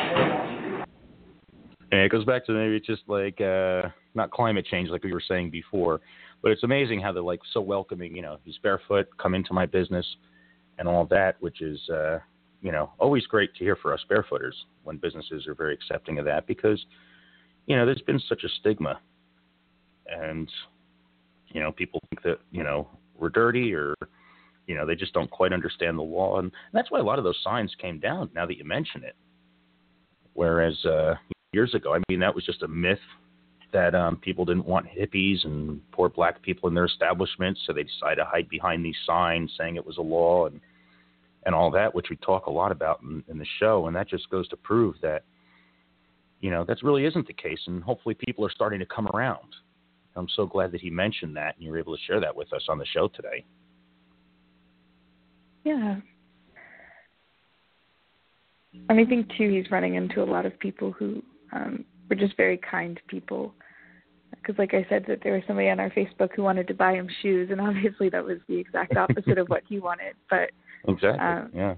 And it goes back to maybe it's just like uh, not climate change like we were saying before. But it's amazing how they're like so welcoming. You know, he's barefoot, come into my business, and all that, which is, uh, you know, always great to hear for us barefooters when businesses are very accepting of that because, you know, there's been such a stigma, and you know, people think that you know we're dirty or, you know, they just don't quite understand the law, and that's why a lot of those signs came down. Now that you mention it, whereas uh, years ago, I mean, that was just a myth. That um, people didn't want hippies and poor black people in their establishments, so they decided to hide behind these signs saying it was a law and and all that, which we talk a lot about in, in the show. And that just goes to prove that, you know, that really isn't the case. And hopefully people are starting to come around. I'm so glad that he mentioned that and you were able to share that with us on the show today. Yeah. And I think, too, he's running into a lot of people who um, were just very kind people. Because, like I said, that there was somebody on our Facebook who wanted to buy him shoes, and obviously that was the exact opposite of what he wanted. But exactly, um, yeah.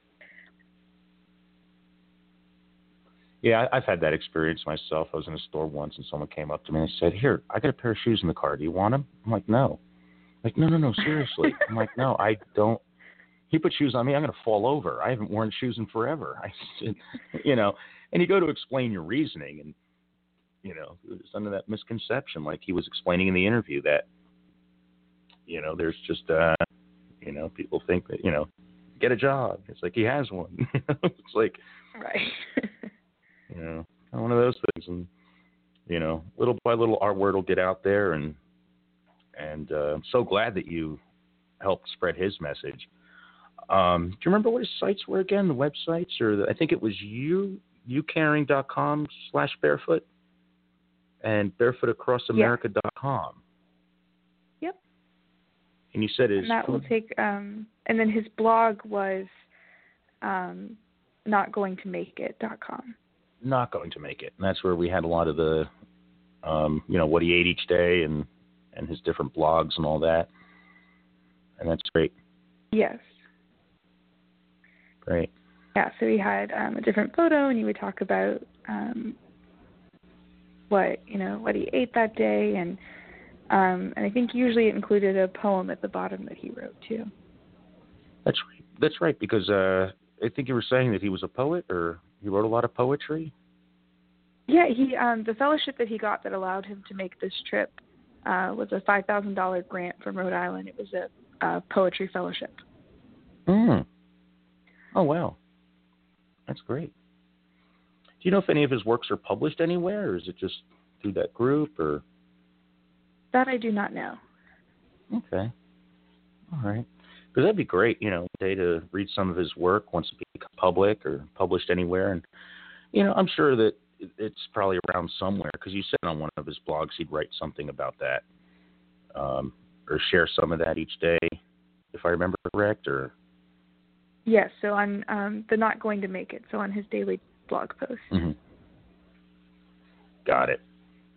Yeah, I've had that experience myself. I was in a store once, and someone came up to me and said, "Here, I got a pair of shoes in the car. Do you want them?" I'm like, "No." Like, no, no, no, seriously. I'm like, "No, I don't. He put shoes on me, I'm going to fall over. I haven't worn shoes in forever." I said, you know, and you go to explain your reasoning, and you know, it's under that misconception, like he was explaining in the interview that, you know, there's just, uh, you know, people think that, you know, get a job. It's like he has one. It's like, right. You know, one of those things. And, you know, little by little, our word will get out there. And, and uh, I'm so glad that you helped spread his message. Um, do you remember what his sites were again? The websites? Or the, I think it was you, youcaring.com slash barefoot. And barefoot across america dot com. Yep. And you said his and that food? will take um and then his blog was um not going to make it dot com. Not going to make it. And that's where we had a lot of the um, you know, what he ate each day and, and his different blogs and all that. And that's great. Yes. Great. Yeah, so he had um, a different photo and he would talk about um what you know what he ate that day, and um, and I think usually it included a poem at the bottom that he wrote too. That's right. That's right, because uh, I think you were saying that he was a poet, or he wrote a lot of poetry. Yeah, he um, the fellowship that he got that allowed him to make this trip uh, was a five thousand dollar grant from Rhode Island. It was a, a poetry fellowship. Hmm. Oh wow, that's great. Do you know if any of his works are published anywhere, or is it just through that group, or? That I do not know. Okay. All right. Because that'd be great, you know, one day to read some of his work once it becomes public or published anywhere. And, you know, I'm sure that it's probably around somewhere, because you said on one of his blogs he'd write something about that, um, or share some of that each day, if I remember correct, or? Yes, so on um, the Not Going to Make It, so on his daily blog post. Mm-hmm. Got it.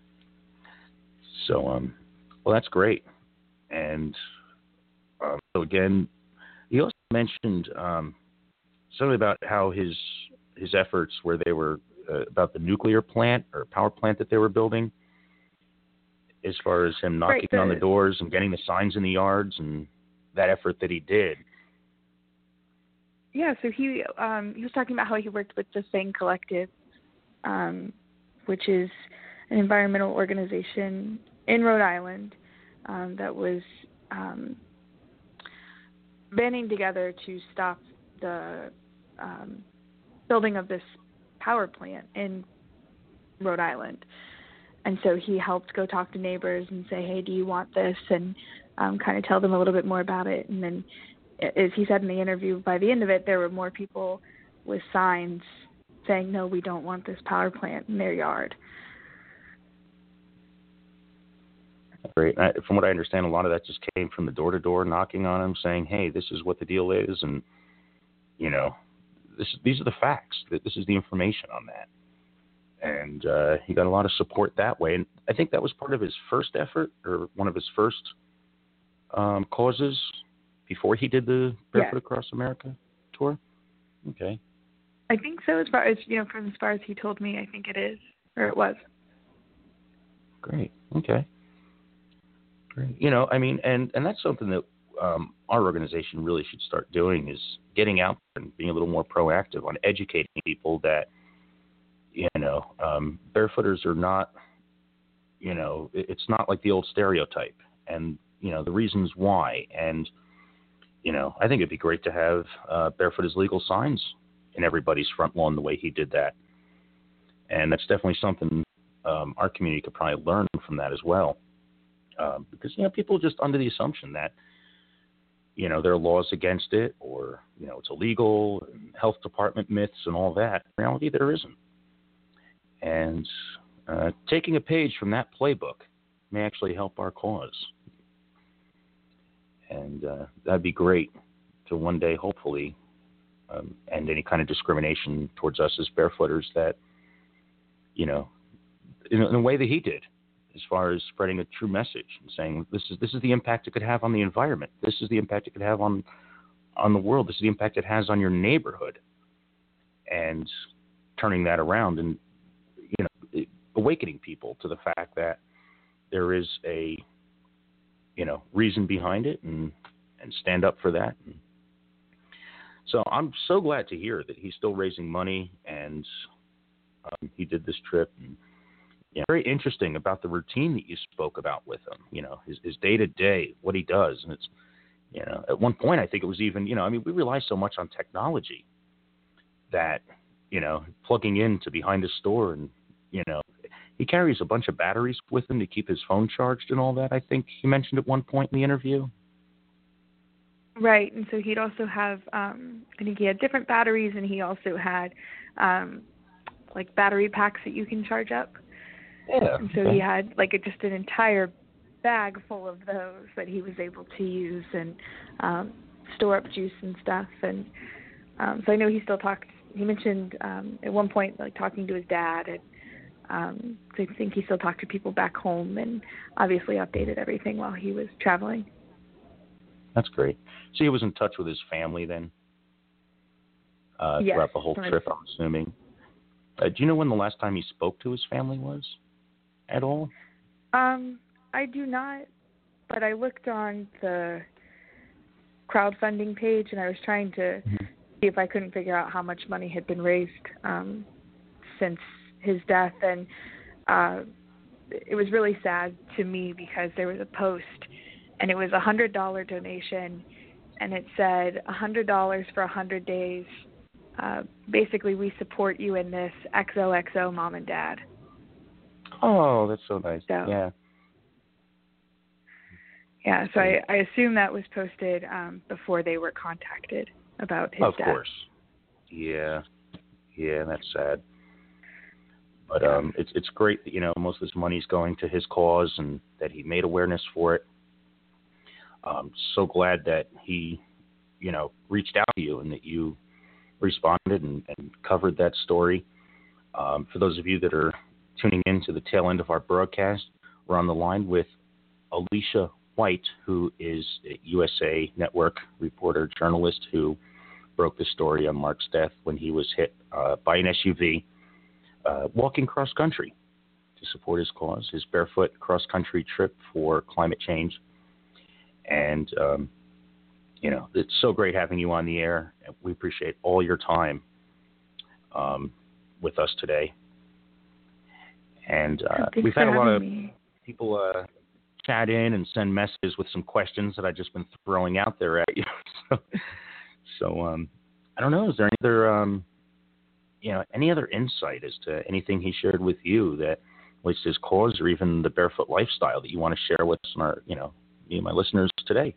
So, um, well, that's great. And um, so again, he also mentioned um, something about how his his efforts, where they were uh, about the nuclear plant or power plant that they were building, as far as him knocking right, the, on the doors and getting the signs in the yards, and that effort that he did. Yeah, so he um, he was talking about how he worked with the Fang Collective, um, which is an environmental organization in Rhode Island um, that was um, banding together to stop the um, building of this power plant in Rhode Island. And so he helped go talk to neighbors and say, hey, do you want this? And um, kind of tell them a little bit more about it. And then, as he said in the interview, by the end of it, there were more people with signs saying, no, we don't want this power plant in their yard. Great. I, from what I understand, a lot of that just came from the door-to-door knocking on him, saying, hey, this is what the deal is, and, you know, this, these are the facts. This is the information on that. And uh, he got a lot of support that way. And I think that was part of his first effort, or one of his first um, causes before he did the Barefoot yeah. Across America tour. Okay. I think so. As far as you know, from as far as he told me, I think it is, or it was. Great. Okay. Great. You know, I mean, and, and that's something that um, our organization really should start doing, is getting out there and being a little more proactive on educating people that, you know, um, barefooters are not, you know, it's not like the old stereotype, and, you know, the reasons why. And, you know, I think it'd be great to have uh, barefoot is legal signs in everybody's front lawn the way he did that. And that's definitely something um, our community could probably learn from that as well. Um, because, you know, people are just under the assumption that, you know, there are laws against it, or, you know, it's illegal, and health department myths and all that. In reality, there isn't. And uh, taking a page from that playbook may actually help our cause. And uh, that'd be great to one day, hopefully, um, end any kind of discrimination towards us as barefooters that, you know, in, in a way that he did, as far as spreading a true message and saying this is this is the impact it could have on the environment. This is the impact it could have on on the world. This is the impact it has on your neighborhood. And turning that around and, you know, awakening people to the fact that there is a, you know, reason behind it, and, and stand up for that. And so I'm so glad to hear that he's still raising money, and um, he did this trip. And, you know, very interesting about the routine that you spoke about with him, you know, his, his day-to-day, what he does. And it's, you know, at one point I think it was even, you know, I mean, we rely so much on technology that, you know, plugging into behind the store, and, you know, he carries a bunch of batteries with him to keep his phone charged and all that, I think he mentioned at one point in the interview. Right, and so he'd also have, um, I think he had different batteries, and he also had, um, like, battery packs that you can charge up. Yeah. And so okay. he had, like, a, just an entire bag full of those that he was able to use and um, store up juice and stuff. And um, so I know he still talked, he mentioned um, at one point, like, talking to his dad, and um, so I think he still talked to people back home, and obviously updated everything while he was traveling. That's great. So he was in touch with his family then uh, yes, throughout the whole trip, I'm assuming. Uh, do you know when the last time he spoke to his family was at all? Um, I do not, but I looked on the crowdfunding page, and I was trying to mm-hmm. see if I couldn't figure out how much money had been raised um, since his death. And uh, it was really sad to me because there was a post, and it was a one hundred dollars donation, and it said one hundred dollars for one hundred days. Uh, basically, we support you in this, X O X O, Mom and Dad. Oh, that's so nice. So, yeah. Yeah, so I, I assume that was posted um, before they were contacted about his of death. Of course. Yeah. Yeah, that's sad. But um, it's it's great that, you know, most of this money's going to his cause, and that he made awareness for it. I'm so glad that he, you know, reached out to you, and that you responded and, and covered that story. Um, for those of you that are tuning in to the tail end of our broadcast, we're on the line with Alicia White, who is a U S A Network reporter, journalist, who broke the story on Mark's death when he was hit uh, by an S U V uh, walking cross-country to support his cause, his barefoot cross-country trip for climate change. And, um, you know, it's so great having you on the air. We appreciate all your time um, with us today. And uh, we've had a lot of me. people uh, chat in and send messages with some questions that I've just been throwing out there at you. so, so um, I don't know. Is there any other, um, you know, any other insight as to anything he shared with you that relates to his cause or even the barefoot lifestyle that you want to share with our, you know, me and my listeners today?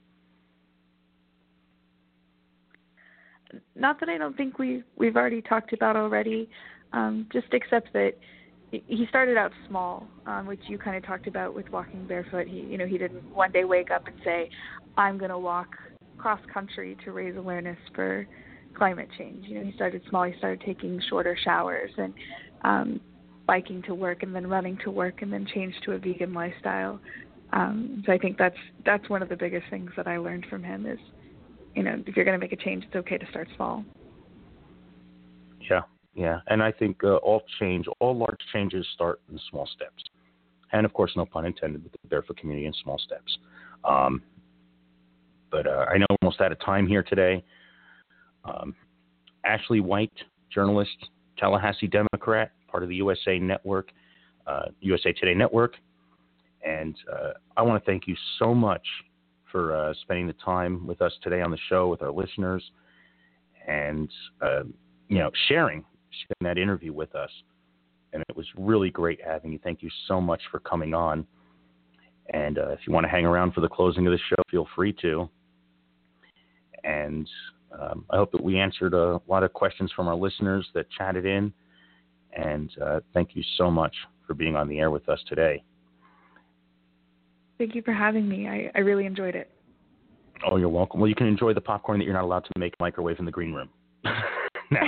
Not that I don't think we we've already talked about already. Um, just except that he started out small, um, which you kind of talked about with walking barefoot. He, you know, he didn't one day wake up and say, "I'm going to walk cross country to raise awareness for climate change." You know, he started small. He started taking shorter showers and um, biking to work, and then running to work, and then changed to a vegan lifestyle. Um, so I think that's that's one of the biggest things that I learned from him is, you know, if you're going to make a change, it's okay to start small. Yeah. Yeah, and I think uh, all change, all large changes start in small steps. And, of course, no pun intended with the barefoot community in small steps. Um, but uh, I know we're almost out of time here today. Um, Ashley White, journalist, Tallahassee Democrat, part of the U S A Network, uh, U S A Today Network. And uh, I want to thank you so much for uh, spending the time with us today on the show with our listeners and, uh, you know, sharing. in that interview with us. And it was really great having you. Thank you so much for coming on. And uh, if you want to hang around for the closing of the show, feel free to. And um, I hope that we answered a lot of questions from our listeners that chatted in. And uh, thank you so much for being on the air with us today. Thank you for having me. I, I really enjoyed it. Oh, you're welcome. Well, you can enjoy the popcorn that you're not allowed to make microwave in the green room. Now.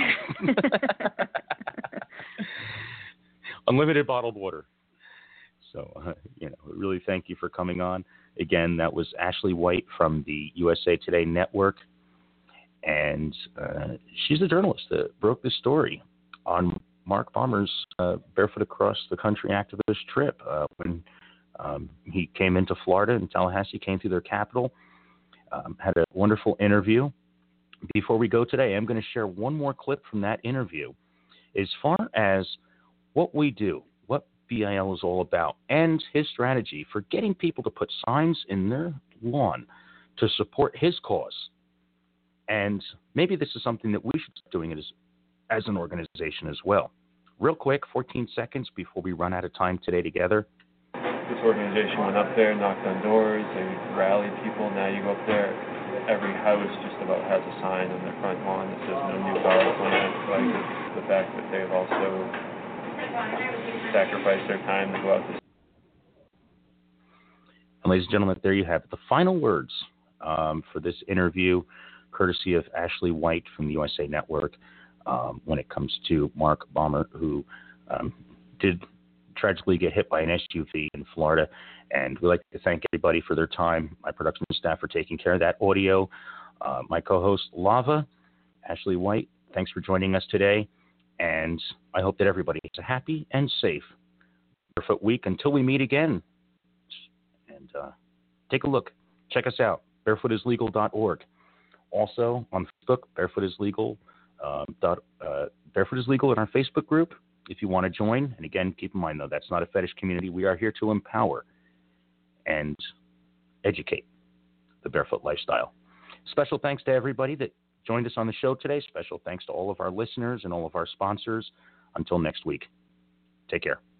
Unlimited bottled water. So, uh, you know, really thank you for coming on. Again, that was Ashley White from the U S A Today Network. And uh, she's a journalist that broke this story on Mark Balmer's uh, Barefoot Across the Country activist trip uh, when um, he came into Florida and Tallahassee, came through their capital, um, had a wonderful interview. Before we go today, I'm going to share one more clip from that interview as far as what we do, what B I L is all about, and his strategy for getting people to put signs in their lawn to support his cause. And maybe this is something that we should start doing it as, as an organization as well. Real quick, fourteen seconds before we run out of time today together. This organization went up there, knocked on doors, they rallied people. Now you go up there, every house just about has a sign on their front lawn that says no new power plant. Like the fact that they've also sacrificed their time to go out to. And ladies and gentlemen, there you have it. The final words um, for this interview, courtesy of Ashley White from the U S A Network, um, when it comes to Mark Balmer, who um, did tragically get hit by an S U V in Florida. And we'd like to thank everybody for their time, my production staff for taking care of that audio, uh, my co-host Lava, Ashley White, thanks for joining us today. And I hope that everybody has a happy and safe Barefoot Week until we meet again. And uh, take a look. Check us out, barefoot is legal dot org. Also on Facebook, Barefoot is Legal, uh, dot, uh, Barefoot is Legal in our Facebook group if you want to join. And again, keep in mind, though, that's not a fetish community. We are here to empower and educate the barefoot lifestyle. Special thanks to everybody that joined us on the show today. Special thanks to all of our listeners and all of our sponsors. Until next week, take care.